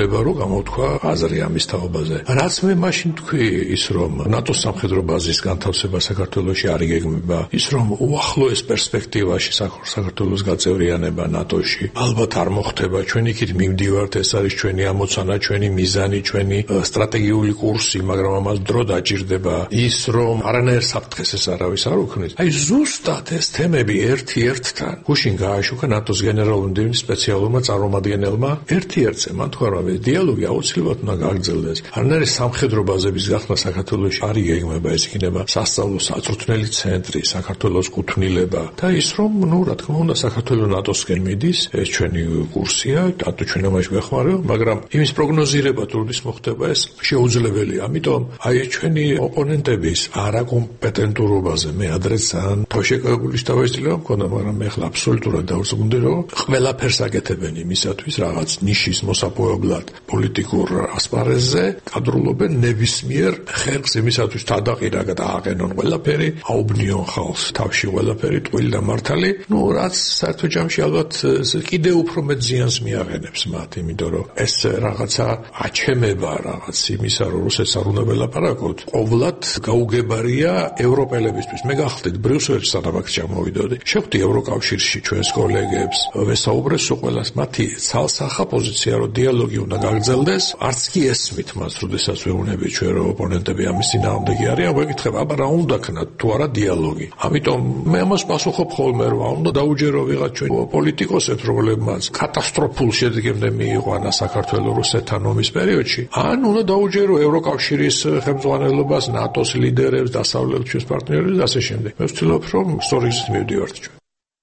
შეიძლება რომ გამოთქვა აზრი ამის თაობაზე. რაც მე მაშინ თქვი ის რომ ნატოს სამხედრო ბაზის განთავსება საქართველოში არ იგეგმება, ის რომ უახლოეს პერსპექტივაში საქართველოს გაწევრიანება ნატოში ალბათ არ მოხდება. ჩვენ იქით მივდივართ, ეს არის ჩვენი ამოცანა, ჩვენი მიზანი, ჩვენი სტრატეგიული კურსი, მაგრამ ამას დრო დაჭირდება. ის რომ არანაირ საფრთხეს ეს არავის არ უქმნის. აი ზუსტად ეს თემები ერთი-ერთთან გუშინ გააშუქა ნატოს გენერალური მდივნის სპეციალურმა წარმომადგენელმა ერთი-ერთზე. მან თქვა რომ დიალოგი აუცილებლად უნდა გაგრძელდეს. არანაირი სამხედრო ბაზების გახსნა საქართველოში არ იგეგმება, ეს იქნება სასწავლო საწვრთნელი ცენტრი, საქართველოს კუთვნილება და ის რომ ნუ რა თქმა უნდა საქართველოს ნატოსკენ მიდის, ეს ჩვენი კურსია, დატო ჩვენ ამაში გვეხმარება, მაგრამ იმის პროგნოზირება თუ როდის მოხდება ეს შეუძლებელია. ამიტომ აი ჩვენი ოპონენტების არაკომპეტენტურობაზე მე ადრე ძალიან თავშეკავებული შთაბეჭდილება მქონდა, მაგრამ მე ხლა აბსოლუტურად დავუწუნდი რომ ყველაფერს აკეთებენ იმისათვის რაღაც ნიშის მოსაპოვებლად პოლიტიკურ ასპარეზზე კადრულობენ ნებისმიერ ხერხს იმისათვის თადაყირა დააყენონ ყველაფერი, აუბნიონ ხალხს თავში ყველაფერი ტყუილი და მართალი, ну რაც საერთო ჯამში ალბათ კიდე უფრო მეტ ზიანს მიაყენებს მათ, იმიტომ რომ ეს რაღაცა აჩემება რაღაც იმისა, რომ რუსეთს არ უნდა ველაპარაკოთ, ყოვლად გაუგებარია ევროპელებისთვის. მე გახდით ბრიუსელში სანამ აქ ჩამოვიდოდი, შევხვდი ევროკავშირში ჩვენს კოლეგებს, ვესაუბრე სულ ყველას, მათი ცალსახა პოზიცია რომ დიალოგი უნდა გაგრძელდეს, არც კი ესმით მას, როდესაც ვეუბნები ჩვენ რომ ოპონენტები ამის წინააღმდეგი არიან, ვეკითხებ, აბა რა უნდა ქნათ თუ არა დიალოგი. ამიტომ მე ამას პასუხობ ხოლმე რომ უნდა დაუჯერო ვიღაც ჩვენ პოლიტიკოსებს, რომლებმაც კატასტროფულ შედეგემდე მიიყვანა საქართველოს რუსეთთან ომის პერიოდში, ან უნდა დაუჯერო ევროკავშირის ხელმძღვანელობას, ნატოს ლიდერებს, დასავლეთის პარტნიორებს და ასე შემდეგ. მე ვცდილობ რომ სწორი გზით მივდივართ ჩვენ.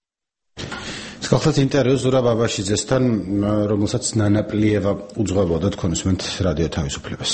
გახლავთ ინტერვიუ ზურაბ აბაშიძესთან, რომელსაც ნანა პლიევა უძღვებოდა, თქვენ უსმენთ რადიო თავისუფლებას.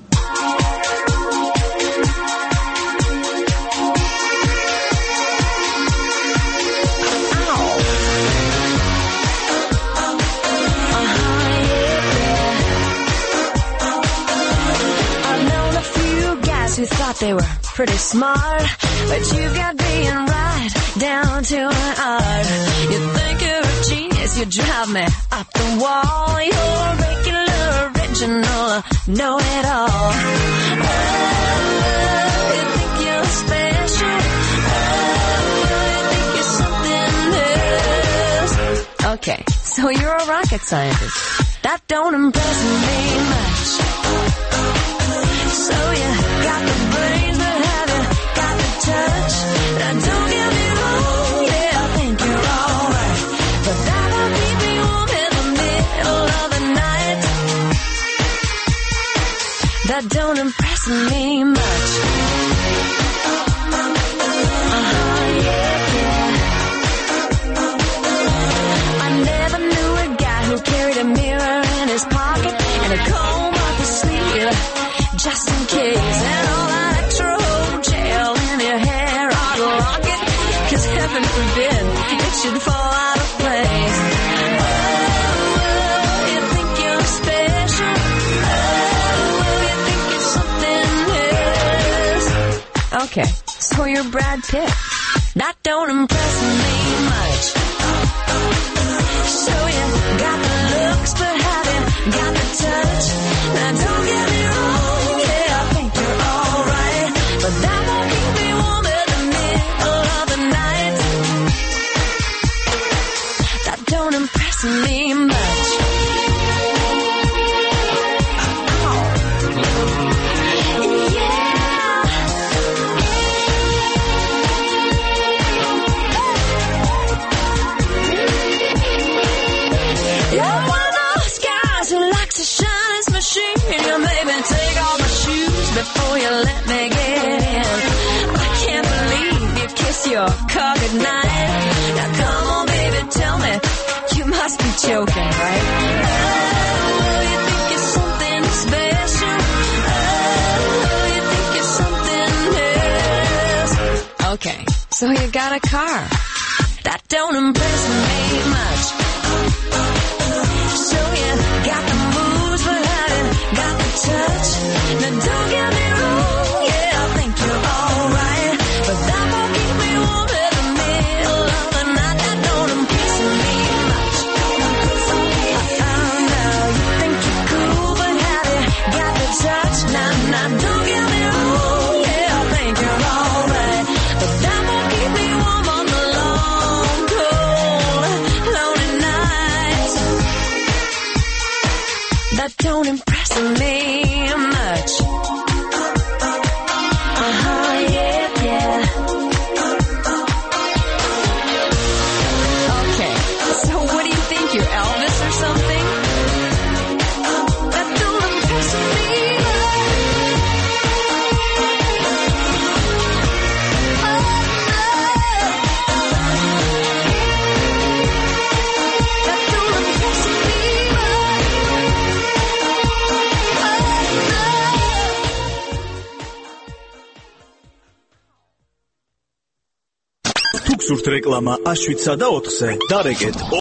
Who thought they were pretty smart, but you've got being right down to an art. You think you're a genius, you drive me up the wall. You're a regular original, know it all. Oh, you think you're special. Oh, you think you're something else. Okay, so you're a rocket scientist. That don't impress me much. So you got the brains, but have you got the touch? Now don't get me wrong, yeah, I think you're alright, but that'll keep me warm in the middle of the night. That don't impress me much. Uh-huh, yeah, yeah. I never knew a guy who carried a mirror in his pocket and a comb up his sleeve, just in case, and all that extra gel in your hair on a locket, cause heaven forbid it should fall out of place. Oh, you think you're special. Oh, you think you're something else. Okay, so you're Brad Pitt. That don't impress me much. So you got the looks, but have you got the touch? Now don't get me wrong, but that won't keep me warm in the middle of the night. That don't impress me much. Oh. Yeah. You're one of those guys who likes to shine his machine. You maybe take off my shoes before you let me get in. I can't believe you kiss your car goodnight. Now come on, baby, tell me, you must be joking, right? Oh, you think you're something special. Oh, you think you're something else. Okay, so you got a car. That don't impress me much. So you got the moves, but haven't got the touch. Now don't get me wrong, yeah, I think you're alright, but that won't keep me warm in the middle of the night. That don't impress me much. Oh, now you think you're cool. გსურთ რეკლამა ას შვიდსა და ოთხზე, დარეკეთ